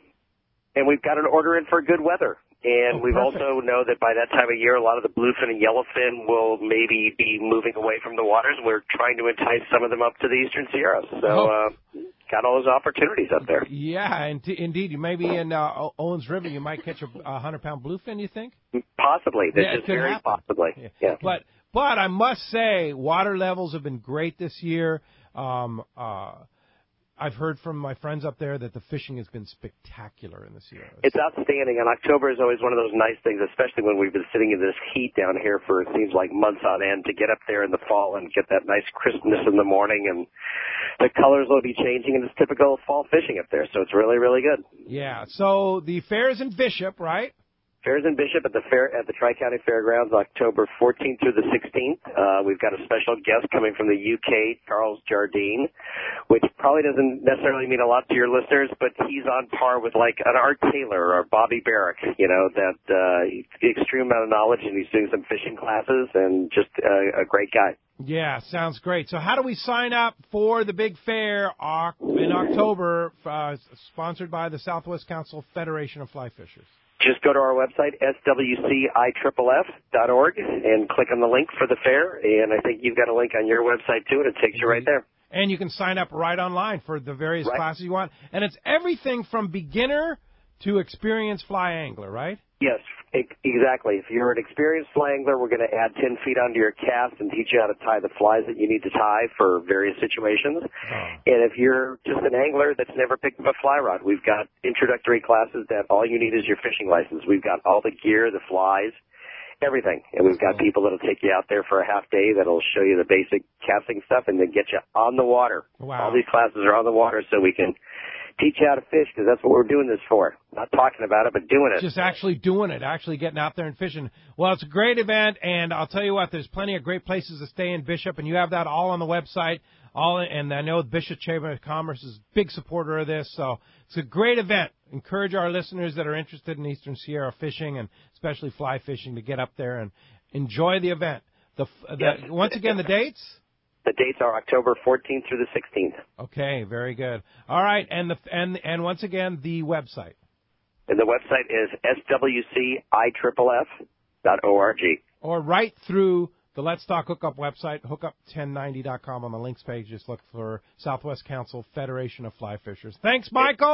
and we've got an order in for good weather. And oh, we've perfect. also know that by that time of year, a lot of the bluefin and yellowfin will maybe be moving away from the waters. We're trying to entice some of them up to the Eastern Sierra. So Oh. uh, got all those opportunities up there. Yeah, and t- indeed, you may be in uh, O- Owens River. You might catch a, a hundred-pound bluefin. You think? Possibly. This Yeah, it is could very happen. possibly. Yeah. Yeah. But but I must say, water levels have been great this year. Um, uh, I've heard from my friends up there that the fishing has been spectacular in the Sierras. It's outstanding, and October is always one of those nice things, especially when we've been sitting in this heat down here for it seems like months on end, to get up there in the fall and get that nice crispness in the morning, and the colors will be changing, and it's typical fall fishing up there, so it's really, really good. Yeah. So the fair is in Bishop, right? Fair's in Bishop at the fair at the Tri-County Fairgrounds, October fourteenth through the sixteenth. Uh, we've got a special guest coming from the U K, Charles Jardine, which probably doesn't necessarily mean a lot to your listeners, but he's on par with like an Art Taylor or Bobby Barrack, you know, that uh, extreme amount of knowledge, and he's doing some fishing classes, and just uh, a great guy. Yeah, sounds great. So how do we sign up for the big fair uh, in October, uh, sponsored by the Southwest Council Federation of Fly Fishers? Just go to our website, S W C I F F dot org, and click on the link for the fair. And I think you've got a link on your website, too, and it takes you right there. And you can sign up right online for the various Right. classes you want. And it's everything from beginner to experienced fly angler, right? Yes, e- exactly. If you're an experienced fly angler, we're going to add ten feet onto your cast and teach you how to tie the flies that you need to tie for various situations. Oh. And if you're just an angler that's never picked up a fly rod, we've got introductory classes that all you need is your fishing license. We've got all the gear, the flies, everything. And we've got people that'll take you out there for a half day that'll show you the basic casting stuff and then get you on the water. Wow. All these classes are on the water so we can teach you how to fish, because that's what we're doing this for. Not talking about it, but doing it. Just actually doing it, actually getting out there and fishing. Well, it's a great event, and I'll tell you what, there's plenty of great places to stay in Bishop, and you have that all on the website. All, and I know the Bishop Chamber of Commerce is a big supporter of this, so it's a great event. Encourage our listeners that are interested in Eastern Sierra fishing, and especially fly fishing, to get up there and enjoy the event. The, the Yes. Once again, the dates? The dates are October fourteenth through the sixteenth. Okay, very good. All right, and the and and once again, the website. And the website is S W C I F F dot org. Or right through the Let's Talk Hookup website, hookup ten ninety dot com. On the links page, just look for Southwest Council Federation of Fly Fishers. Thanks, Michael.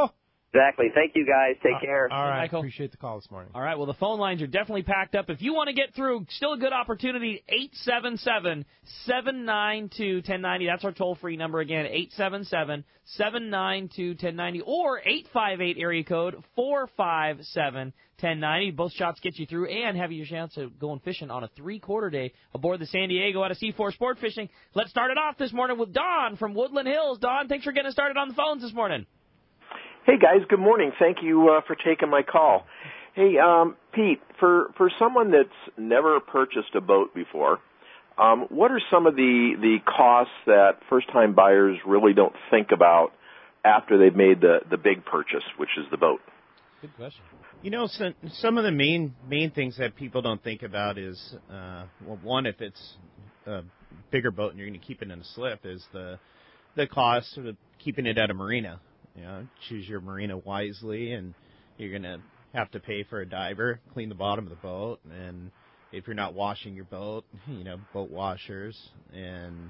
Exactly. Thank you, guys. Take Uh, care. All right. Michael. Appreciate the call this morning. All right, well, the phone lines are definitely packed up. If you want to get through, still a good opportunity, eight seven seven, seven nine two, one oh nine oh. That's our toll-free number again, eight seven seven, seven nine two, one oh nine oh, or eight five eight area code four five seven, one oh nine oh. Both shots get you through and have you a chance of going fishing on a three-quarter day aboard the San Diego out of C four Sport Fishing. Let's start it off this morning with Don from Woodland Hills. Don, thanks for getting us started on the phones this morning. Hey, guys. Good morning. Thank you uh, for taking my call. Hey, um, Pete, for, for someone that's never purchased a boat before, um, what are some of the, the costs that first-time buyers really don't think about after they've made the, the big purchase, which is the boat? Good question. You know, some, some of the main main things that people don't think about is, uh, well, one, if it's a bigger boat and you're going to keep it in a slip, is the the cost of keeping it at a marina. You know, choose your marina wisely, and you're going to have to pay for a diver, clean the bottom of the boat, and if you're not washing your boat, you know, boat washers. And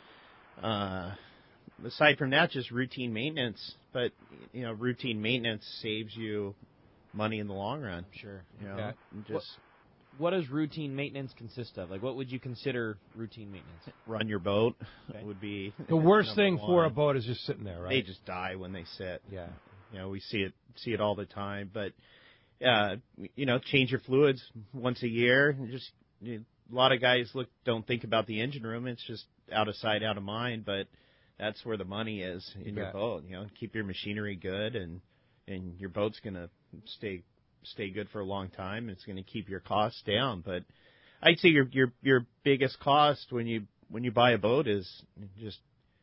uh, aside from that, just routine maintenance. But, you know, routine maintenance saves you money in the long run. Sure. You know, Okay. just What, what does routine maintenance consist of? Like, what would you consider routine maintenance? run your boat Okay. would be The worst number thing for a one. boat is just sitting there, right? They just die when they sit. Yeah. You know, we see it see it all the time. But uh, you know, change your fluids once a year. Just you know, a lot of guys look don't think about the engine room. It's just out of sight, out of mind. But that's where the money is in You your bet. boat. You know, keep your machinery good, and and your boat's gonna stay stay good for a long time. It's gonna keep your costs down. But I'd say your your your biggest cost when you when you buy a boat is just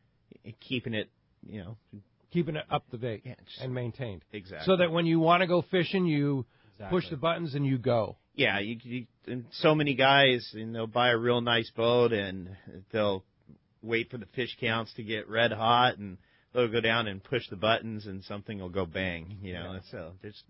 keeping it, you know, Keeping it up to date Yeah, just- and maintained. exactly. So that when you want to go fishing, you Exactly. push the buttons and you go. Yeah, you, you and so many guys, and they'll buy a real nice boat and they'll wait for the fish counts to get red hot, and they'll go down and push the buttons, and something will go bang. You know, Yeah. so just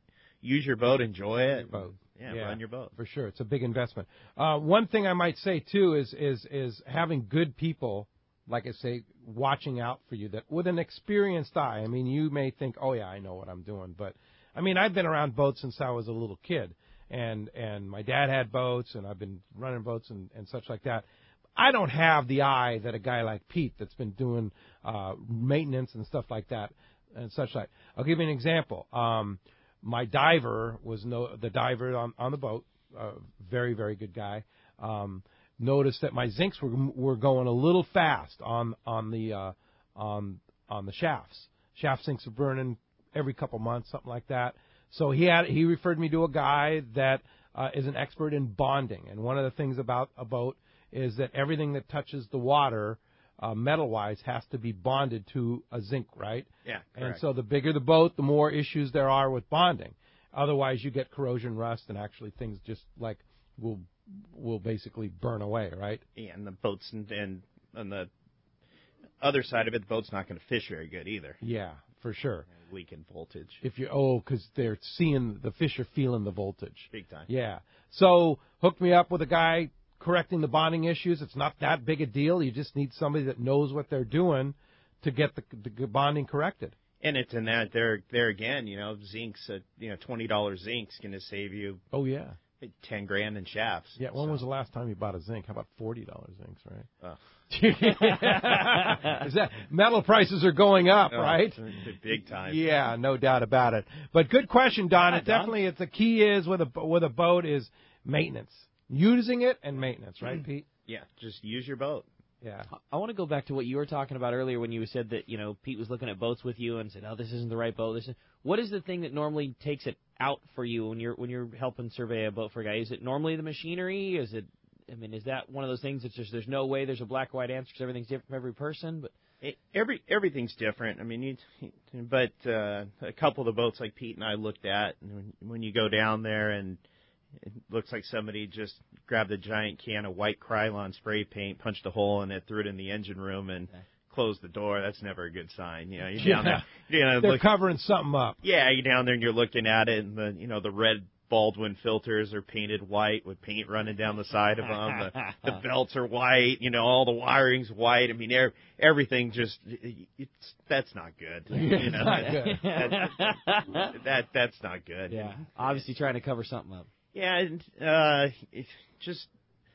use your boat, enjoy it. Your boat. Yeah, Yeah. run your boat. For sure, it's a big investment. Uh, one thing I might say too is is is having good people, like I say, watching out for you that with an experienced eye. I mean, you may think, oh yeah, I know what I'm doing, but I mean, I've been around boats since I was a little kid, and and my dad had boats, and I've been running boats and, and such like that. I don't have the eye that a guy like Pete that's been doing uh, maintenance and stuff like that and such like. I'll give you an example. Um, my diver was no the diver on, on the boat, uh, very very good guy. Um, noticed that my zincs were were going a little fast on on the uh, on on the shafts. Shaft zincs are burning every couple months, something like that. So he had he referred me to a guy that uh, is an expert in bonding. And one of the things about a boat is that everything that touches the water, uh, metal-wise, has to be bonded to a zinc, right? Yeah, And correct. so the bigger the boat, the more issues there are with bonding. Otherwise, you get corrosion, rust, and actually things just like will will basically burn away, right? Yeah, and the boats and, and on the other side of it, the boat's not going to fish very good either. Yeah, for sure. Leaking voltage. If you oh, because they're seeing the fish are feeling the voltage. Big time. Yeah. So hook me up with a guy correcting the bonding issues. It's not that big a deal. You just need somebody that knows what they're doing to get the, the bonding corrected. And it's in that there there again, you know, zinc's at, you know, twenty dollars zinc's going to save you. Oh yeah. Ten grand in shafts. Yeah. When was the last time you bought a zinc? How about forty dollars zincs, right? Oh. Is that metal prices are going up, Oh, right? Big time. Yeah, no doubt about it. But good question, Don. Yeah, it Don. definitely it's the key is with a with a boat is maintenance, using it and maintenance, right, Pete? Yeah, just use your boat. Yeah. I want to go back to what you were talking about earlier when you said that, you know, Pete was looking at boats with you and said, "Oh, this isn't the right boat." This is what is the thing that normally takes it out for you when you're when you're helping survey a boat for a guy? Is it normally the machinery? Is it? I mean, is that one of those things that's just there's no way there's a black white answer because everything's different from every person? But It, every everything's different. I mean, you, but uh, a couple of the boats like Pete and I looked at, and when, when you go down there and it looks like somebody just grabbed a giant can of white Krylon spray paint, punched a hole in it, threw it in the engine room, and okay. closed the door. That's never a good sign. You know, you're down Yeah. there. You know, They're look, covering something up. yeah, you're down there and you're looking at it, and the you know the red Baldwin filters are painted white with paint running down the side of them. The, the belts are white. You know, all the wiring's white. I mean, er, everything just it's that's not good. You know, not good. That, that, that that's not good. Yeah, obviously trying to cover something up. Yeah, and uh, it's just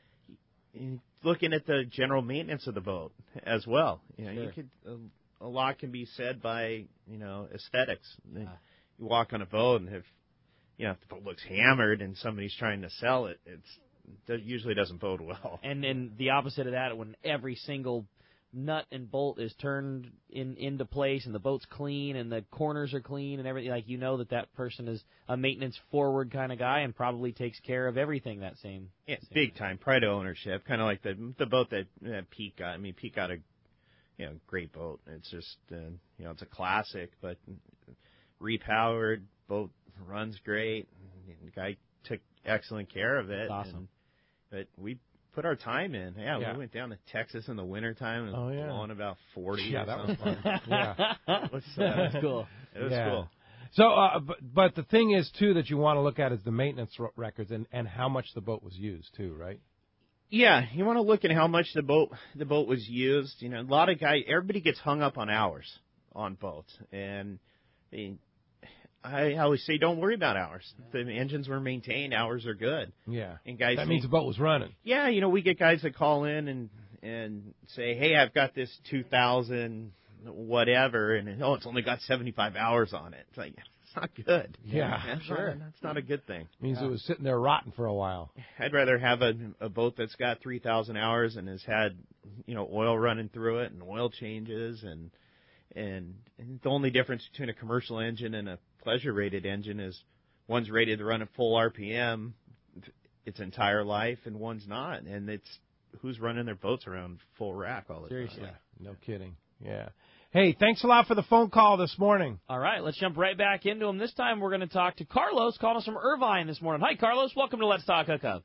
looking at the general maintenance of the boat as well. You know, Sure. you could a, a lot can be said by you know aesthetics. You walk on a boat, and if you know if the boat looks hammered and somebody's trying to sell it, it's it usually doesn't bode well. And then the opposite of that, when every single nut and bolt is turned in into place and the boat's clean and the corners are clean and everything, like you know that that person is a maintenance forward kind of guy and probably takes care of everything that same. Yeah, same big time pride of ownership, kind of like the the boat that uh, Pete got. I mean, Pete got a you know great boat. It's just uh, you know it's a classic, but repowered boat runs great. The guy took excellent care of it. That's awesome. And, but we put our time in. Yeah, Yeah. we went down to Texas in the wintertime and Oh, yeah. blowing about forty. Yeah, or that was something. fun. Yeah. It was, uh, That's cool. It was Yeah. cool. So, uh, but, but the thing is, too, that you want to look at is the maintenance r- records and, and how much the boat was used, too, right? Yeah, you want to look at how much the boat the boat was used. You know, a lot of guys, everybody gets hung up on hours on boats, and I mean, I always say don't worry about hours. If the engines were maintained, hours are good. Yeah. And guys, That think, means the boat was running. Yeah, you know, we get guys that call in and and say, hey, I've got this two thousand whatever, and oh, it's only got seventy-five hours on it. It's like it's not good. Yeah, that's sure. Not, that's not a good thing. Means Yeah. it was sitting there rotting for a while. I'd rather have a, a boat that's got three thousand hours and has had, you know, oil running through it and oil changes and, and and the only difference between a commercial engine and a pleasure-rated engine is one's rated to run at full R P M its entire life and one's not. And it's who's running their boats around full rack all the Seriously. time. No kidding. Yeah. Hey, thanks a lot for the phone call this morning. All right, let's jump right back into them. This time we're going to talk to Carlos, calling us from Irvine this morning. Hi, Carlos. Welcome to Let's Talk Hookup.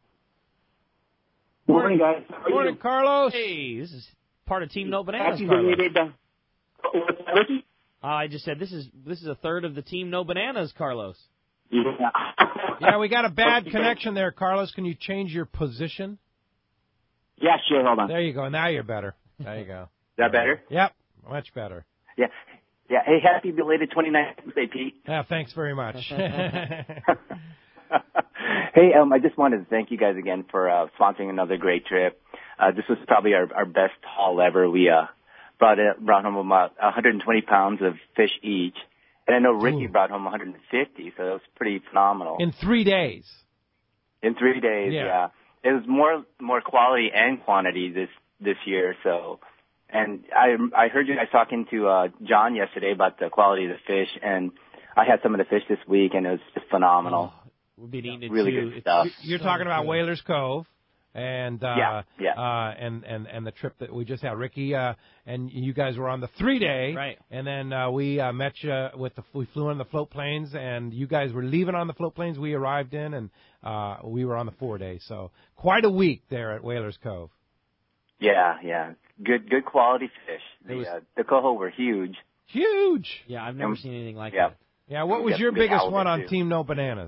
Morning, guys. How are you? Morning, Carlos. Hey, this is part of Team No Bananas, Happy Carlos. belated, uh, what's that, Ricky? Uh, I just said this is this is a third of the Team No Bananas, Carlos. Yeah. Yeah, we got a bad connection there, Carlos. Can you change your position? Yeah, sure. Hold on. There you go. Now you're better. There you go. Is that better? Yep, much better. Yeah. Yeah. Hey, happy belated twenty-ninth birthday, Pete. Yeah, thanks very much. Hey, um, I just wanted to thank you guys again for uh, sponsoring another great trip. Uh, this was probably our, our best haul ever. We uh, brought it, brought home about one hundred twenty pounds of fish each, and I know Ricky Ooh. brought home one hundred fifty, so it was pretty phenomenal. In three days. In three days, Yeah. yeah. It was more more quality and quantity this this year. So, and I I heard you guys talking to uh, John yesterday about the quality of the fish, and I had some of the fish this week, and it was just phenomenal. Oh, we've been eating it Really too. good stuff. It's You're so talking about good. Whalers Cove, and uh, Yeah, yeah. Uh, and and and the trip that we just had, Ricky, uh, and you guys were on the three day, Right. And then uh, we uh, met you with the we flew on the float planes, and you guys were leaving on the float planes. We arrived in, and uh, we were on the four day. So quite a week there at Whalers Cove. Yeah, yeah. Good good quality fish. It The was- uh, the coho were huge. Huge. Yeah, I've never Um, seen anything like yeah. that. Yeah. What We was got your some big biggest one halibut, on too. Team No Bananas?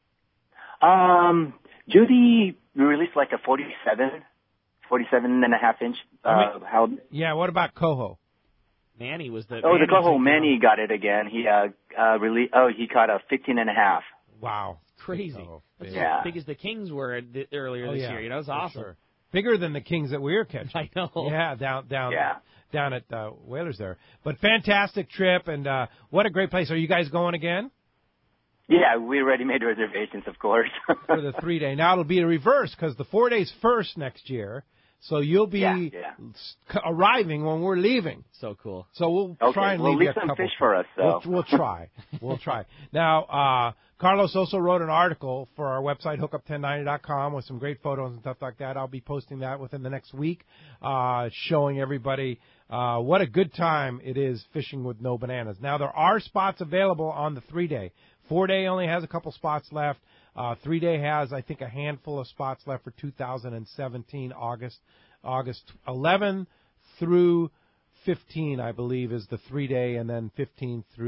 Um, Judy released like a forty-seven, forty-seven and a half inch uh, halibut. Yeah. What about coho? Manny was the. Oh, the Manny coho took Manny got it again. He uh, uh rele- Oh, he caught a fifteen and a half. Wow. Crazy. Coho. That's Big. Yeah. as big as the Kings were th- earlier Oh, this yeah, year. You know, it's for awesome. sure. Bigger than the kings that we were catching. I know. Yeah, down down Yeah. down at uh, Whalers there. But fantastic trip, and uh, what a great place. Are you guys going again Yeah, we already made reservations, of course. for the three day? Now it'll be a reverse because the four days first next year. So you'll be Yeah, yeah. s- arriving when we're leaving. So cool. So we'll Okay, try and well, leave leave you a some couple. fish for us, We'll, though. we'll try. We'll try. Now, uh, Carlos also wrote an article for our website, hookup ten ninety dot com, with some great photos and stuff like that. I'll be posting that within the next week, uh, showing everybody uh, what a good time it is fishing with No Bananas. Now, there are spots available on the three-day. Four-day only has a couple spots left. Uh, three-day has, I think, a handful of spots left for two thousand seventeen, August. August eleventh through fifteen, I believe, is the three-day, and then fifteen through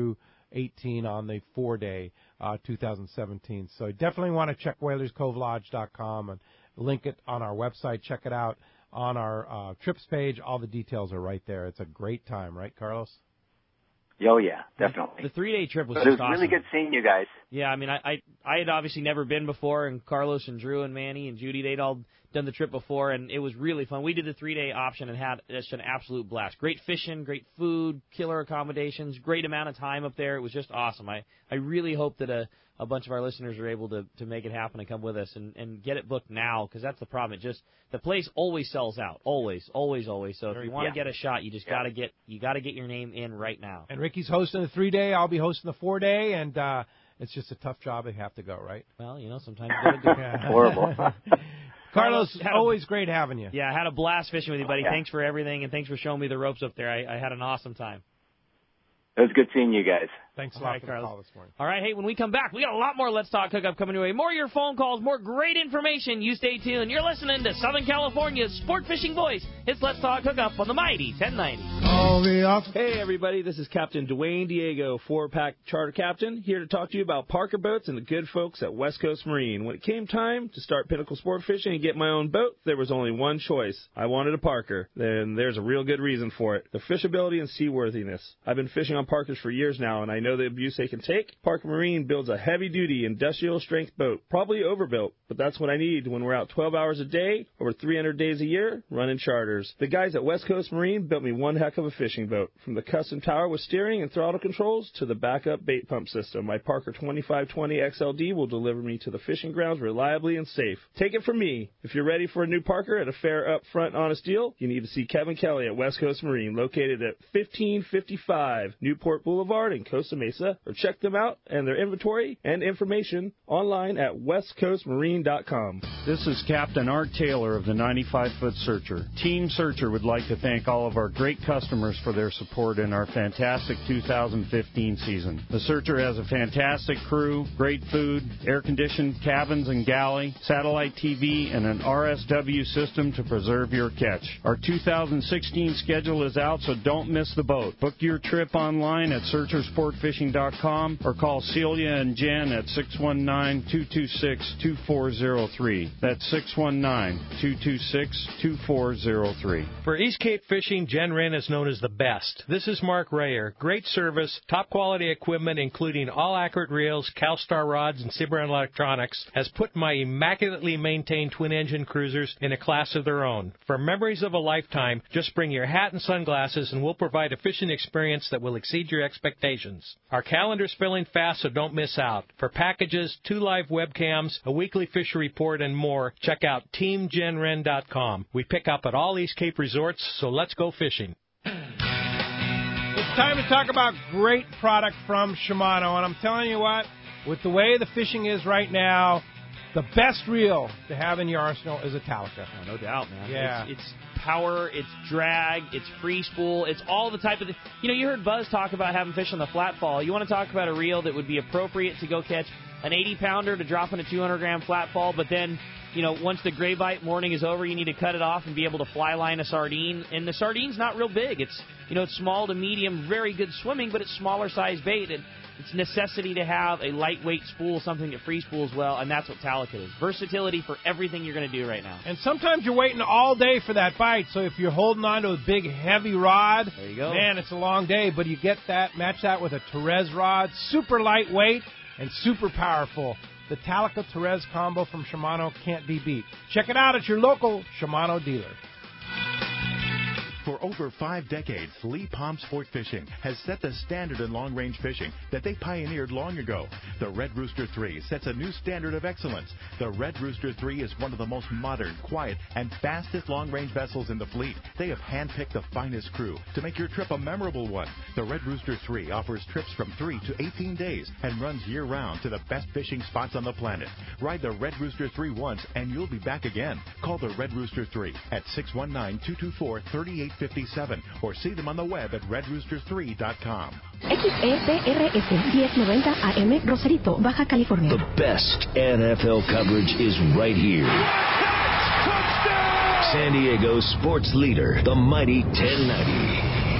eighteen on the four-day uh, two thousand seventeen. So you definitely want to check Whalers Cove Lodge dot com and link it on our website. Check it out on our uh, trips page. All the details are right there. It's a great time, right, Carlos? Oh, yeah, definitely. The three-day trip was but just it was awesome. really good seeing you guys. Yeah, I mean, I, I I had obviously never been before, and Carlos and Drew and Manny and Judy, they'd all done the trip before, and it was really fun. We did the three-day option and had just an absolute blast. Great fishing, great food, killer accommodations, great amount of time up there. It was just awesome. I, I really hope that a, a bunch of our listeners are able to, to make it happen and come with us and, and get it booked now, because that's the problem. It just the place always sells out, always, always, always. So if you want to yeah. get a shot, you just Yeah. gotta get you gotta get your name in right now. And Ricky's hosting the three-day. I'll be hosting the four-day, and uh, it's just a tough job. They have to go, right? Well, you know, sometimes you gotta do it. Horrible. Carlos, Had a- always great having you. Yeah, I had a blast fishing with you, buddy. Yeah. Thanks for everything, and thanks for showing me the ropes up there. I, I had an awesome time. It was good seeing you guys. Thanks a All lot right, for the Carlos. call this morning. All right, hey, when we come back, we got a lot more Let's Talk Hookup coming your way. More of your phone calls, more great information. You stay tuned. You're listening to Southern California's sport fishing voice. It's Let's Talk Hookup on the mighty ten ninety. Hey, everybody, this is Captain Dwayne Diego, four-pack charter captain, here to talk to you about Parker Boats and the good folks at West Coast Marine. When it came time to start Pinnacle Sport Fishing and get my own boat, there was only one choice. I wanted a Parker, and there's a real good reason for it: the fishability and seaworthiness. I've been fishing on Parkers for years now, and I know the abuse they can take. Parker Marine builds a heavy-duty, industrial-strength boat, probably overbuilt, but that's what I need when we're out twelve hours a day, over three hundred days a year, running charters. The guys at West Coast Marine built me one heck of a fishing boat. From the custom tower with steering and throttle controls to the backup bait pump system, my Parker twenty-five twenty X L D will deliver me to the fishing grounds reliably and safe. Take it from me. If you're ready for a new Parker at a fair, upfront, honest deal, you need to see Kevin Kelly at West Coast Marine, located at fifteen fifty-five Newport Boulevard in Costa Mesa, or check them out and their inventory and information online at west coast marine dot com. This is Captain Art Taylor of the ninety-five foot Searcher. Team Searcher would like to thank all of our great customers for their support in our fantastic two thousand fifteen season. The Searcher has a fantastic crew, great food, air-conditioned cabins and galley, satellite T V, and an R S W system to preserve your catch. Our two thousand sixteen schedule is out, so don't miss the boat. Book your trip online at searcher sport fishing dot com or call Celia and Jen at six one nine, two two six, two four zero three. That's six one nine, two two six, two four zero three. For East Cape Fishing, Jen Wren is known as the best. This is Mark Rayer. Great service, top quality equipment, including all accurate reels, CalStar rods, and Ciberon electronics, has put my immaculately maintained twin-engine cruisers in a class of their own. For memories of a lifetime, just bring your hat and sunglasses, and we'll provide a fishing experience that will exceed your expectations. Our calendar's filling fast, so don't miss out. For packages, two live webcams, a weekly fishery report, and more, check out team gen ren dot com. We pick up at all East Cape resorts, so let's go fishing. It's time to talk about great product from Shimano, and I'm telling you what, with the way the fishing is right now, the best reel to have in your arsenal is a Talica. Oh, no doubt, man. Yeah. It's, it's power, it's drag, it's free spool, it's all the type of... The, you know, you heard Buzz talk about having fish on the flat fall. You want to talk about a reel that would be appropriate to go catch an eighty pounder to drop in a two hundred gram flat fall, but then, you know, once the gray bite morning is over, you need to cut it off and be able to fly line a sardine. And the sardine's not real big. It's, you know, it's small to medium, very good swimming, but it's smaller size bait. And it's necessity to have a lightweight spool, something that free spools well, and that's what Talica is. Versatility for everything you're going to do right now. And sometimes you're waiting all day for that bite, so if you're holding on to a big, heavy rod, there you go. Man, it's a long day, but you get that, match that with a Therese rod, super lightweight and super powerful. The Talica Therese combo from Shimano can't be beat. Check it out at your local Shimano dealer. For over five decades, Lee Palm Sport Fishing has set the standard in long-range fishing that they pioneered long ago. The Red Rooster three sets a new standard of excellence. The Red Rooster three is one of the most modern, quiet, and fastest long-range vessels in the fleet. They have handpicked the finest crew to make your trip a memorable one. The Red Rooster three offers trips from three to eighteen days and runs year-round to the best fishing spots on the planet. Ride the Red Rooster three once and you'll be back again. Call the Red Rooster three at six one nine, two two four, three eight five seven or see them on the web at red rooster three dot com. X E P R S ten ninety A M Rosarito, Baja California. The best N F L coverage is right here. San Diego sports leader, the mighty ten ninety.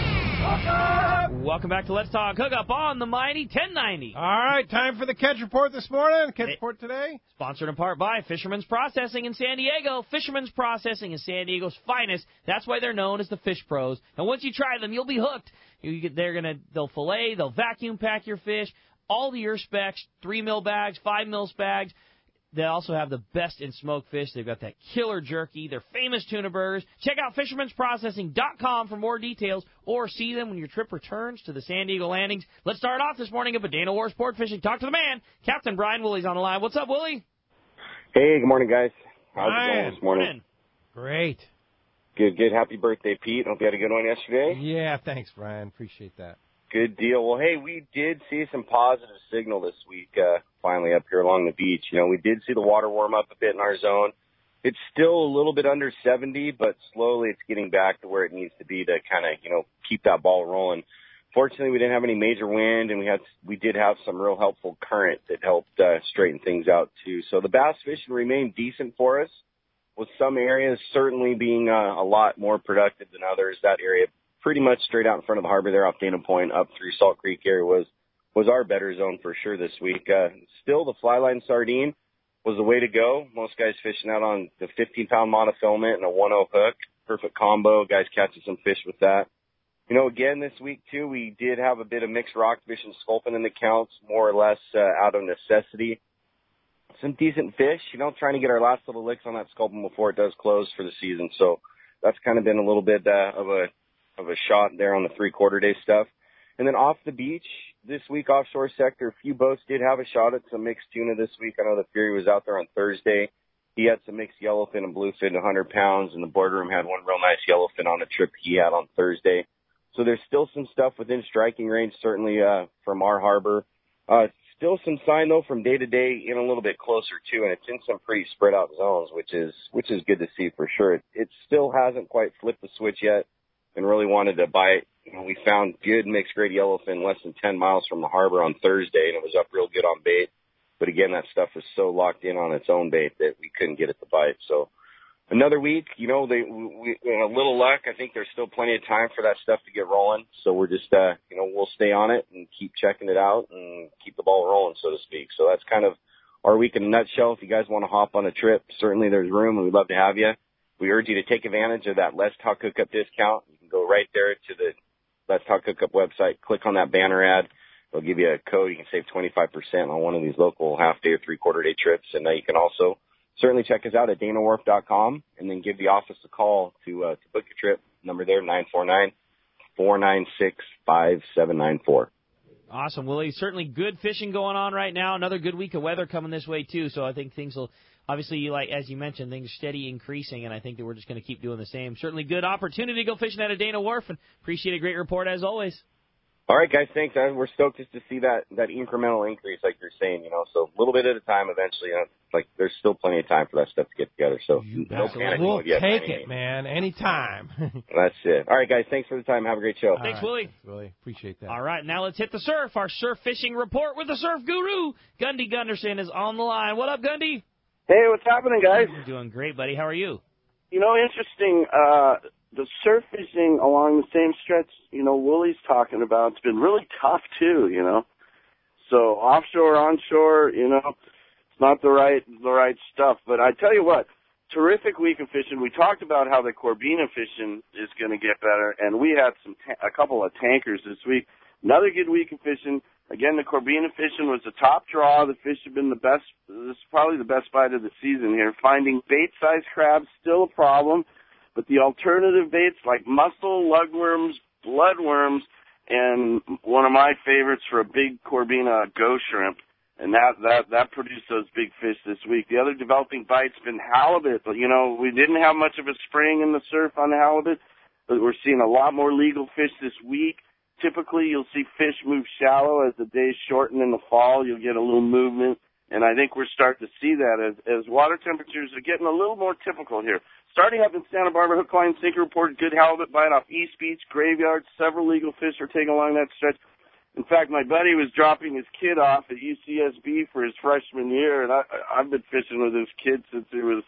Welcome back to Let's Talk Hookup on the Mighty ten ninety. All right, time for the Catch Report this morning. Catch Hey. Report today. Sponsored in part by Fisherman's Processing in San Diego. Fisherman's Processing is San Diego's finest. That's why they're known as the Fish Pros. And once you try them, you'll be hooked. You get, they're gonna, they'll fillet, they'll vacuum pack your fish, all to your specs, three mil bags, five mil bags. They also have the best in smoked fish. They've got that killer jerky. They're famous tuna burgers. Check out fishermans processing dot com for more details or see them when your trip returns to the San Diego landings. Let's start off this morning up at Dana Wharf Sport Fishing. Talk to the man, Captain Brian Woolley's on the line. What's up, Willie? Hey, good morning, guys. How's Brian. it going this morning? Great. Good, good. Happy birthday, Pete. Hope you had a good one yesterday. Yeah, thanks, Brian. Appreciate that. Good deal. Well, hey, we did see some positive signal this week, uh, finally up here along the beach. You know, we did see the water warm up a bit in our zone. It's still a little bit under seventy, but slowly it's getting back to where it needs to be to kind of, you know, keep that ball rolling. Fortunately, we didn't have any major wind, and we had we did have some real helpful current that helped uh, straighten things out, too. So the bass fishing remained decent for us, with some areas certainly being uh, a lot more productive than others. That area pretty much straight out in front of the harbor there off Dana Point up through Salt Creek area was was our better zone for sure this week. Uh, still, the fly line sardine was the way to go. Most guys fishing out on the fifteen-pound monofilament and a one oh hook. Perfect combo. Guys catching some fish with that. You know, again, this week, too, we did have a bit of mixed rockfish and sculpin in the counts, more or less uh, out of necessity. Some decent fish, you know, trying to get our last little licks on that sculpin before it does close for the season. So that's kind of been a little bit uh, of a of a shot there on the three-quarter day stuff. And then off the beach this week, offshore sector, a few boats did have a shot at some mixed tuna this week. I know the Fury was out there on Thursday. He had some mixed yellowfin and bluefin, one hundred pounds, and the boardroom had one real nice yellowfin on a trip he had on Thursday. So there's still some stuff within striking range, certainly uh, from our harbor. Uh, still some sign, though, from day to day in a little bit closer, too, and it's in some pretty spread out zones, which is which is good to see for sure. It, it still hasn't quite flipped the switch yet and really wanted to bite. You know, we found good mixed grade yellowfin less than ten miles from the harbor on Thursday, and it was up real good on bait. But again, that stuff was so locked in on its own bait that we couldn't get it to bite. So another week, you know, they we, in a little luck, I think there's still plenty of time for that stuff to get rolling. So we're just, uh, you know, we'll stay on it and keep checking it out and keep the ball rolling, so to speak. So that's kind of our week in a nutshell. If you guys want to hop on a trip, certainly there's room, and we'd love to have you. We urge you to take advantage of that Let's Talk Hookup discount. You can go right there to the Let's Talk Hookup website, click on that banner ad. They'll give you a code. You can save twenty-five percent on one of these local half-day or three-quarter day trips. And uh, you can also certainly check us out at dana wharf dot com and then give the office a call to uh, to book your trip. Number there, nine four nine, four nine six, five seven nine four. Awesome, Willie. Certainly good fishing going on right now. Another good week of weather coming this way, too. So I think things will, obviously, like as you mentioned, things steady increasing, and I think that we're just going to keep doing the same. Certainly good opportunity to go fishing out of Dana Wharf, and appreciate a great report as always. All right, guys, thanks. Uh, we're stoked just to see that, that incremental increase, like you're saying, you know, so a little bit at a time eventually. You know, like there's still plenty of time for that stuff to get together. So no panic. We'll yet, take it, man, anytime. That's it. All right, guys, thanks for the time. Have a great show. Thanks, right, Willie. Thanks, Willie. Appreciate that. All right, now let's hit the surf. Our surf fishing report with the surf guru, Gundy Gunderson, is on the line. What up, Gundy? Hey, what's happening, guys? You're doing great, buddy. How are you? You know, interesting, uh, the surf fishing along the same stretch, you know, Willie's talking about, it's been really tough, too, you know. So offshore, onshore, you know, it's not the right the right stuff. But I tell you what, terrific week of fishing. We talked about how the Corbina fishing is going to get better, and we had some ta- a couple of tankers this week. Another good week of fishing. Again, the Corbina fishing was the top draw. The fish have been the best. This is probably the best bite of the season here. Finding bait-sized crabs, still a problem. But the alternative baits like mussel, lugworms, bloodworms, and one of my favorites for a big Corbina, ghost shrimp. And that, that, that produced those big fish this week. The other developing bite's been halibut. But, you know, we didn't have much of a spring in the surf on halibut, but we're seeing a lot more legal fish this week. Typically, you'll see fish move shallow as the days shorten in the fall. You'll get a little movement, and I think we're starting to see that as, as water temperatures are getting a little more typical here. Starting up in Santa Barbara, hook, line, sinker reported good halibut bite off East Beach, Graveyard. Several legal fish are taking along that stretch. In fact, my buddy was dropping his kid off at U C S B for his freshman year, and I, I've been fishing with his kid since he was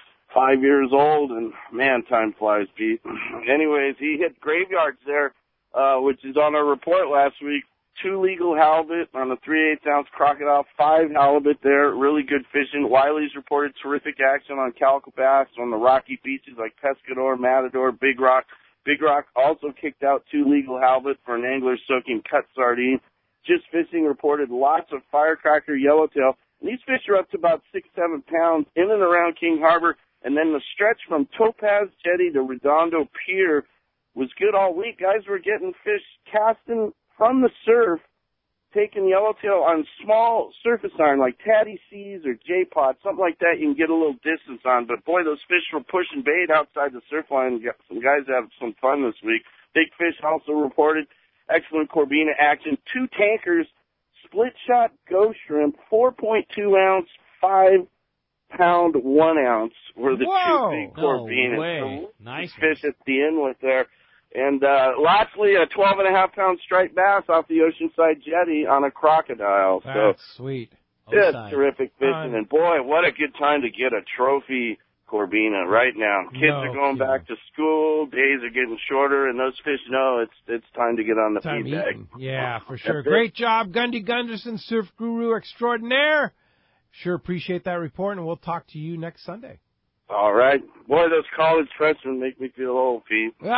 five years old, and man, time flies, Pete. Anyways, he hit Graveyards there uh, which is on our report last week. Two legal halibut on a three eighths ounce crocodile, five halibut there, really good fishing. Wiley's reported terrific action on calico bass on the rocky beaches like Pescador, Matador, Big Rock. Big Rock also kicked out two legal halibut for an angler soaking cut sardine. Just Fishing reported lots of firecracker yellowtail. And these fish are up to about six, seven pounds in and around King Harbor. And then the stretch from Topaz Jetty to Redondo Pier was good all week. Guys were getting fish casting from the surf, taking yellowtail on small surface iron like Tatty C's or J-Pot, something like that you can get a little distance on. But, boy, those fish were pushing bait outside the surf line. Some guys have some fun this week. Big Fish also reported excellent Corbina action. Two tankers, split shot ghost shrimp, four point two ounce, five pound, one ounce were the Whoa, two big no Corbinas. way. So Nice fish at the inlet there. And uh, lastly, a twelve and a half pound striped bass off the Oceanside Jetty on a crocodile. That's so sweet. just Oceanside. terrific fishing. Um, and boy, what a good time to get a trophy Corbina right now. Kids No are going kidding. back to school, days are getting shorter, and those fish know it's it's time to get on the Time feed bag. eating. Yeah, for sure. That's it. Great job, Gundy Gunderson, surf guru extraordinaire. Sure appreciate that report, and we'll talk to you next Sunday. All right. Boy, those college freshmen make me feel old, Pete. you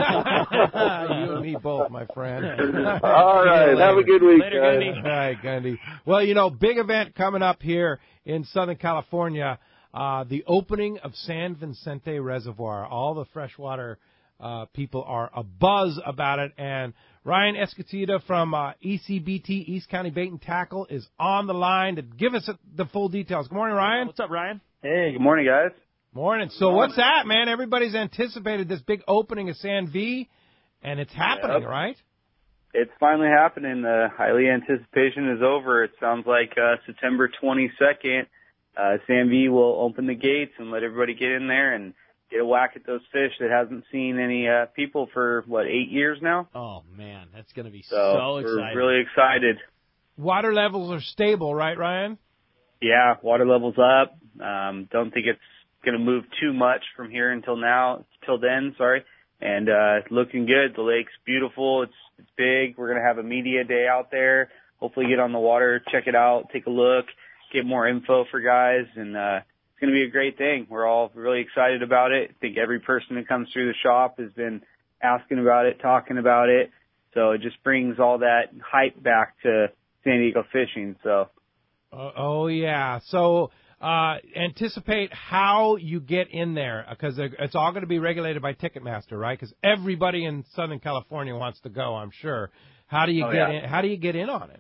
and me both, my friend. All right. Have a good week, Later, guys. Gundy. All right, Gundy. Well, you know, big event coming up here in Southern California, uh, the opening of San Vicente Reservoir. All the freshwater uh, people are abuzz about it, and Ryan Escotita from uh, E C B T, East County Bait and Tackle, is on the line to give us the full details. Good morning, Ryan. What's up, Ryan? Hey, good morning, guys. Morning. So what's that, man? Everybody's anticipated this big opening of San V, and it's happening, Yep. right? It's finally happening. The highly anticipation is over. It sounds like uh, September twenty-second, uh, San V will open the gates and let everybody get in there and get a whack at those fish that hasn't seen any uh, people for, what, eight years now? Oh, man, that's going to be So, so we're exciting. really excited. Water levels are stable, right, Ryan? Yeah, water level's up. Um, don't think it's going to move too much from here until now, till then, sorry. And uh, it's looking good. The lake's beautiful. It's, it's big. We're going to have a media day out there. Hopefully get on the water, check it out, take a look, get more info for guys, and uh, it's going to be a great thing. We're all really excited about it. I think every person that comes through the shop has been asking about it, talking about it. So it just brings all that hype back to San Diego fishing. So. Uh, oh, yeah. So uh, anticipate how you get in there, because it's all going to be regulated by Ticketmaster, right? Because everybody in Southern California wants to go, I'm sure. How do you Oh, get yeah. in? How do you get in on it?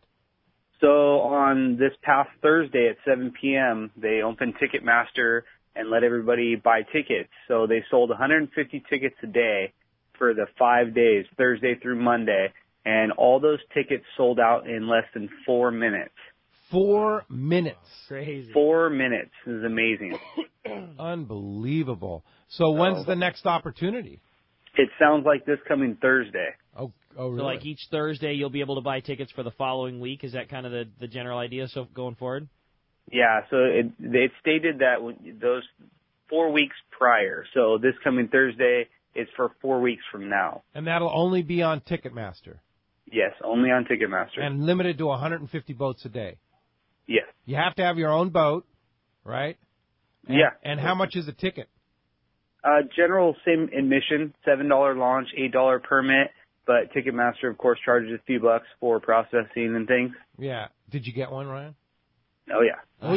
So on this past Thursday at seven p.m., they opened Ticketmaster and let everybody buy tickets. So they sold one hundred fifty tickets a day for the five days, Thursday through Monday, and all those tickets sold out in less than four minutes. Four minutes. Crazy. Four minutes is amazing. Unbelievable. So when's the next opportunity? It sounds like this coming Thursday. Oh, oh, really? So, like, each Thursday you'll be able to buy tickets for the following week? Is that kind of the, the general idea so going forward? Yeah, so it, it stated that when those four weeks prior, so this coming Thursday is for four weeks from now. And that'll only be on Ticketmaster. Yes, only on Ticketmaster. And limited to one hundred fifty boats a day. Yes. You have to have your own boat, right? And, Yeah. And how much is a ticket? Uh, general same admission, seven dollars launch, eight dollars permit, but Ticketmaster, of course, charges a few bucks for processing and things. Yeah. Did you get one, Ryan? Oh, yeah. Oh,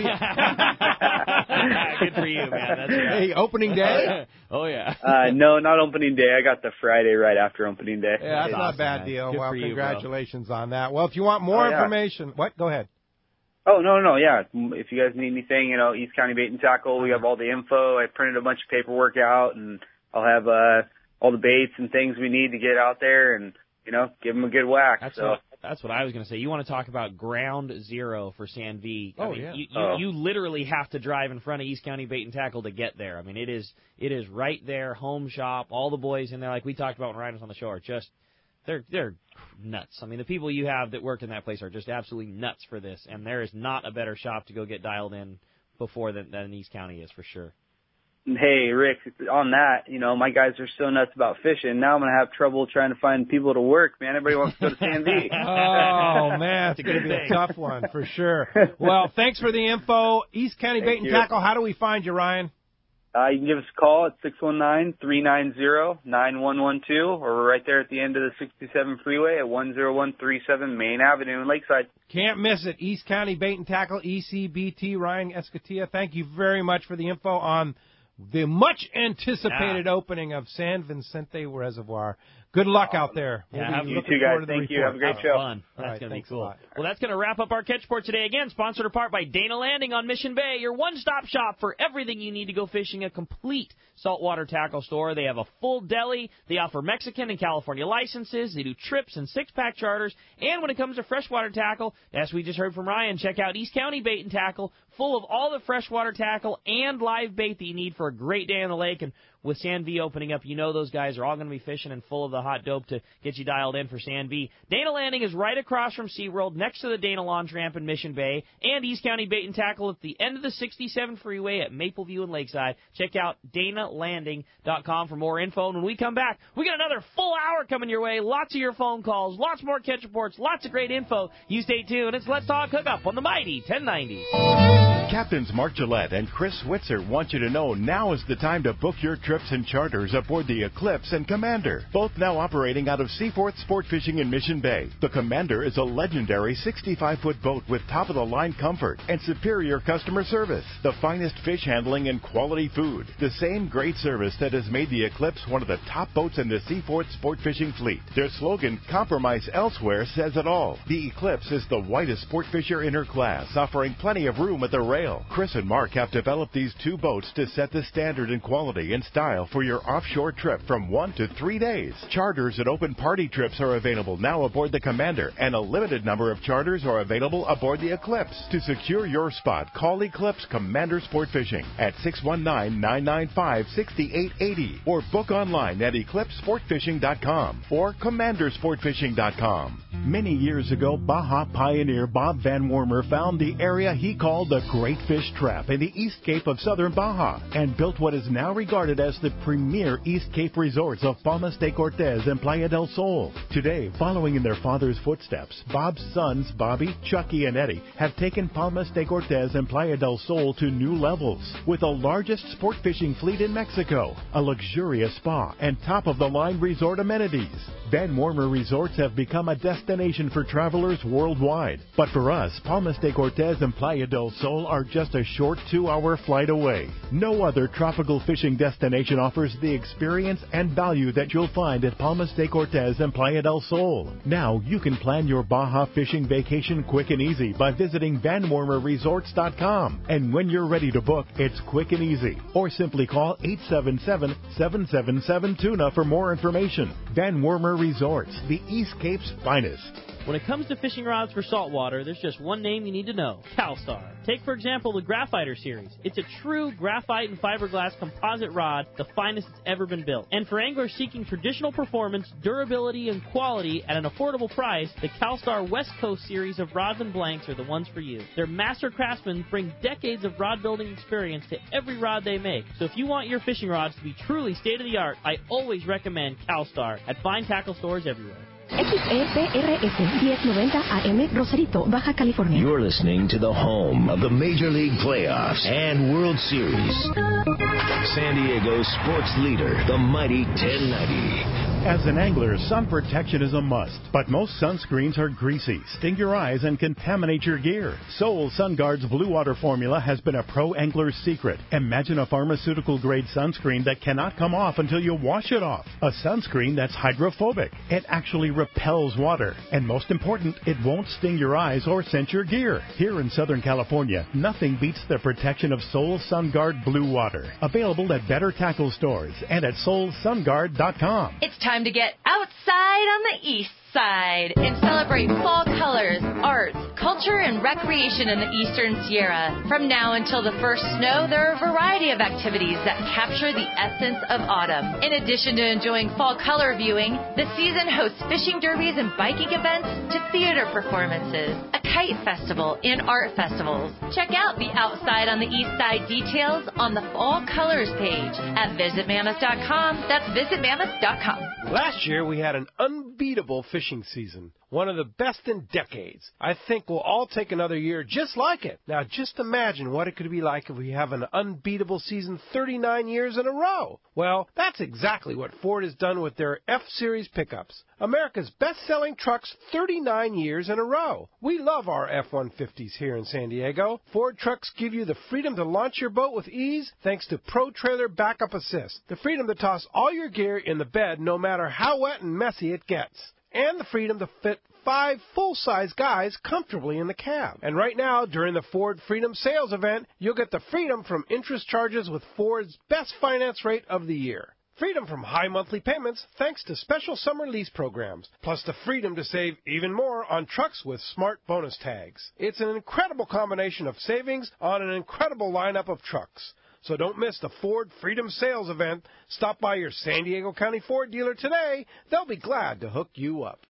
yeah. Good for you, man. That's right. Hey, opening day? Oh, yeah. Uh, no, not opening day. I got the Friday right after opening day. Yeah, that's not a awesome, bad man. deal. Good Well, for you, bro. congratulations on that. Well, if you want more Oh, yeah. information, what? Go ahead. Oh, no, no, yeah. If you guys need anything, you know, East County Bait and Tackle, we have all the info. I printed a bunch of paperwork out, and I'll have uh, all the baits and things we need to get out there and, you know, give them a good whack. That's so. what that's what I was going to say. You want to talk about ground zero for San V? I Oh, mean, yeah. You, you, Oh. you literally have to drive in front of East County Bait and Tackle to get there. I mean, it is it is right there, home shop. All the boys in there, like we talked about when Ryan was on the show, are just they're they're nuts. I mean, the people you have that work in that place are just absolutely nuts for this. And there is not a better shop to go get dialed in before than, than East County is for sure. hey, Rick, on that, you know, my guys are so nuts about fishing. Now I'm going to have trouble trying to find people to work, man. Everybody wants to go to Sandy. Oh, man, it's going to be a tough one for sure. Well, thanks for the info. East County Bait and you. Tackle, how do we find you, Ryan? Uh, you can give us a call at six one nine, three nine zero, nine one one two, or we're right there at the end of the sixty-seven freeway at one oh one three seven Main Avenue in Lakeside. Can't miss it. East County Bait and Tackle, E C B T. Ryan Escotilla, thank you very much for the info on the much-anticipated yeah. opening of San Vicente Reservoir. Good luck out there. Yeah, we'll have be you looking too, guys. forward to the Thank report. you. Have a great Have show. Fun. That's right, going to be cool. Well, that's going to wrap up our catch report today. Again, sponsored in part by Dana Landing on Mission Bay, your one-stop shop for everything you need to go fishing, a complete saltwater tackle store. They have a full deli. They offer Mexican and California licenses. They do trips and six-pack charters. And when it comes to freshwater tackle, as we just heard from Ryan, check out East County Bait and Tackle, full of all the freshwater tackle and live bait that you need for a great day on the lake. And with San V opening up, you know those guys are all going to be fishing and full of the hot dope to get you dialed in for San V. Dana Landing is right across from SeaWorld, next to the Dana Launch Ramp in Mission Bay, and East County Bait and Tackle at the end of the sixty-seven freeway at Mapleview and Lakeside. Check out dana landing dot com for more info. And when we come back, we got another full hour coming your way. Lots of your phone calls, lots more catch reports, lots of great info. You stay tuned. It's Let's Talk Hookup on the mighty ten ninety. Captains Mark Gillette and Chris Switzer want you to know now is the time to book your trips and charters aboard the Eclipse and Commander, both now operating out of Seaforth Sport Fishing in Mission Bay. The Commander is a legendary sixty-five foot boat with top-of-the-line comfort and superior customer service, the finest fish handling and quality food, the same great service that has made the Eclipse one of the top boats in the Seaforth Sport Fishing fleet. Their slogan, Compromise Elsewhere, says it all. The Eclipse is the whitest sport fisher in her class, offering plenty of room at the rail. Chris and Mark have developed these two boats to set the standard in quality and style for your offshore trip from one to three days. Charters and open party trips are available now aboard the Commander, and a limited number of charters are available aboard the Eclipse. To secure your spot, call Eclipse Commander Sport Fishing at six one nine, nine nine five, six eight eight zero or book online at eclipse sport fishing dot com or commander sport fishing dot com. Many years ago, Baja pioneer Bob Van Wormer found the area he called the Great Fish Trap in the East Cape of southern Baja and built what is now regarded as the premier East Cape resorts of Palmas de Cortez and Playa del Sol. Today, following in their father's footsteps, Bob's sons, Bobby, Chucky, and Eddie, have taken Palmas de Cortez and Playa del Sol to new levels with the largest sport fishing fleet in Mexico, a luxurious spa, and top-of-the-line resort amenities. Van Wormer Resorts have become a destination for travelers worldwide. But for us, Palmas de Cortez and Playa del Sol are just a short two-hour flight away. No other tropical fishing destination offers the experience and value that you'll find at Palmas de Cortez and Playa del Sol. Now you can plan your Baja fishing vacation quick and easy by visiting van wormer resorts dot com. And when you're ready to book, it's quick and easy. Or simply call eight seven seven, seven seven seven, tuna for more information. Van Wormer Resorts, the East Cape's finest. When it comes to fishing rods for saltwater, there's just one name you need to know, CalStar. Take, for example, the Graphiter series. It's a true graphite and fiberglass composite rod, the finest it's ever been built. And for anglers seeking traditional performance, durability, and quality at an affordable price, the CalStar West Coast series of rods and blanks are the ones for you. Their master craftsmen bring decades of rod building experience to every rod they make. So if you want your fishing rods to be truly state-of-the-art, I always recommend CalStar at fine tackle stores everywhere. X E P R S ten ninety A M Rosarito, Baja California. You're listening to the home of the Major League Playoffs and World Series. San Diego sports leader, the mighty ten ninety. As an angler, sun protection is a must, but most sunscreens are greasy, sting your eyes, and contaminate your gear. Sol SunGuard's Blue Water formula has been a pro angler's secret. Imagine a pharmaceutical-grade sunscreen that cannot come off until you wash it off. A sunscreen that's hydrophobic. It actually repels water. And most important, it won't sting your eyes or scent your gear. Here in Southern California, nothing beats the protection of Sol SunGuard Blue Water. Available at better tackle stores and at sol sun guard dot com. It's time to get outside on the east side and celebrate fall colors, arts, culture, and recreation in the Eastern Sierra. From now until the first snow, there are a variety of activities that capture the essence of autumn. In addition to enjoying fall color viewing, the season hosts fishing derbies and biking events to theater performances, a Kite Festival, and art festivals. Check out the Outside on the East Side details on the Fall Colors page at visit mammoth dot com. That's visit mammoth dot com. Last year, we had an unbeatable fishing season. One of the best in decades. I think we'll all take another year just like it. Now, just imagine what it could be like if we have an unbeatable season thirty-nine years in a row. Well, that's exactly what Ford has done with their F-Series pickups. America's best-selling trucks thirty-nine years in a row. We love our F one fifties here in San Diego. Ford trucks give you the freedom to launch your boat with ease thanks to Pro Trailer Backup Assist. The freedom to toss all your gear in the bed no matter how wet and messy it gets. And the freedom to fit five full-size guys comfortably in the cab. And right now, during the Ford Freedom Sales Event, you'll get the freedom from interest charges with Ford's best finance rate of the year. Freedom from high monthly payments thanks to special summer lease programs, plus the freedom to save even more on trucks with smart bonus tags. It's an incredible combination of savings on an incredible lineup of trucks. So don't miss the Ford Freedom Sales Event. Stop by your San Diego County Ford dealer today. They'll be glad to hook you up.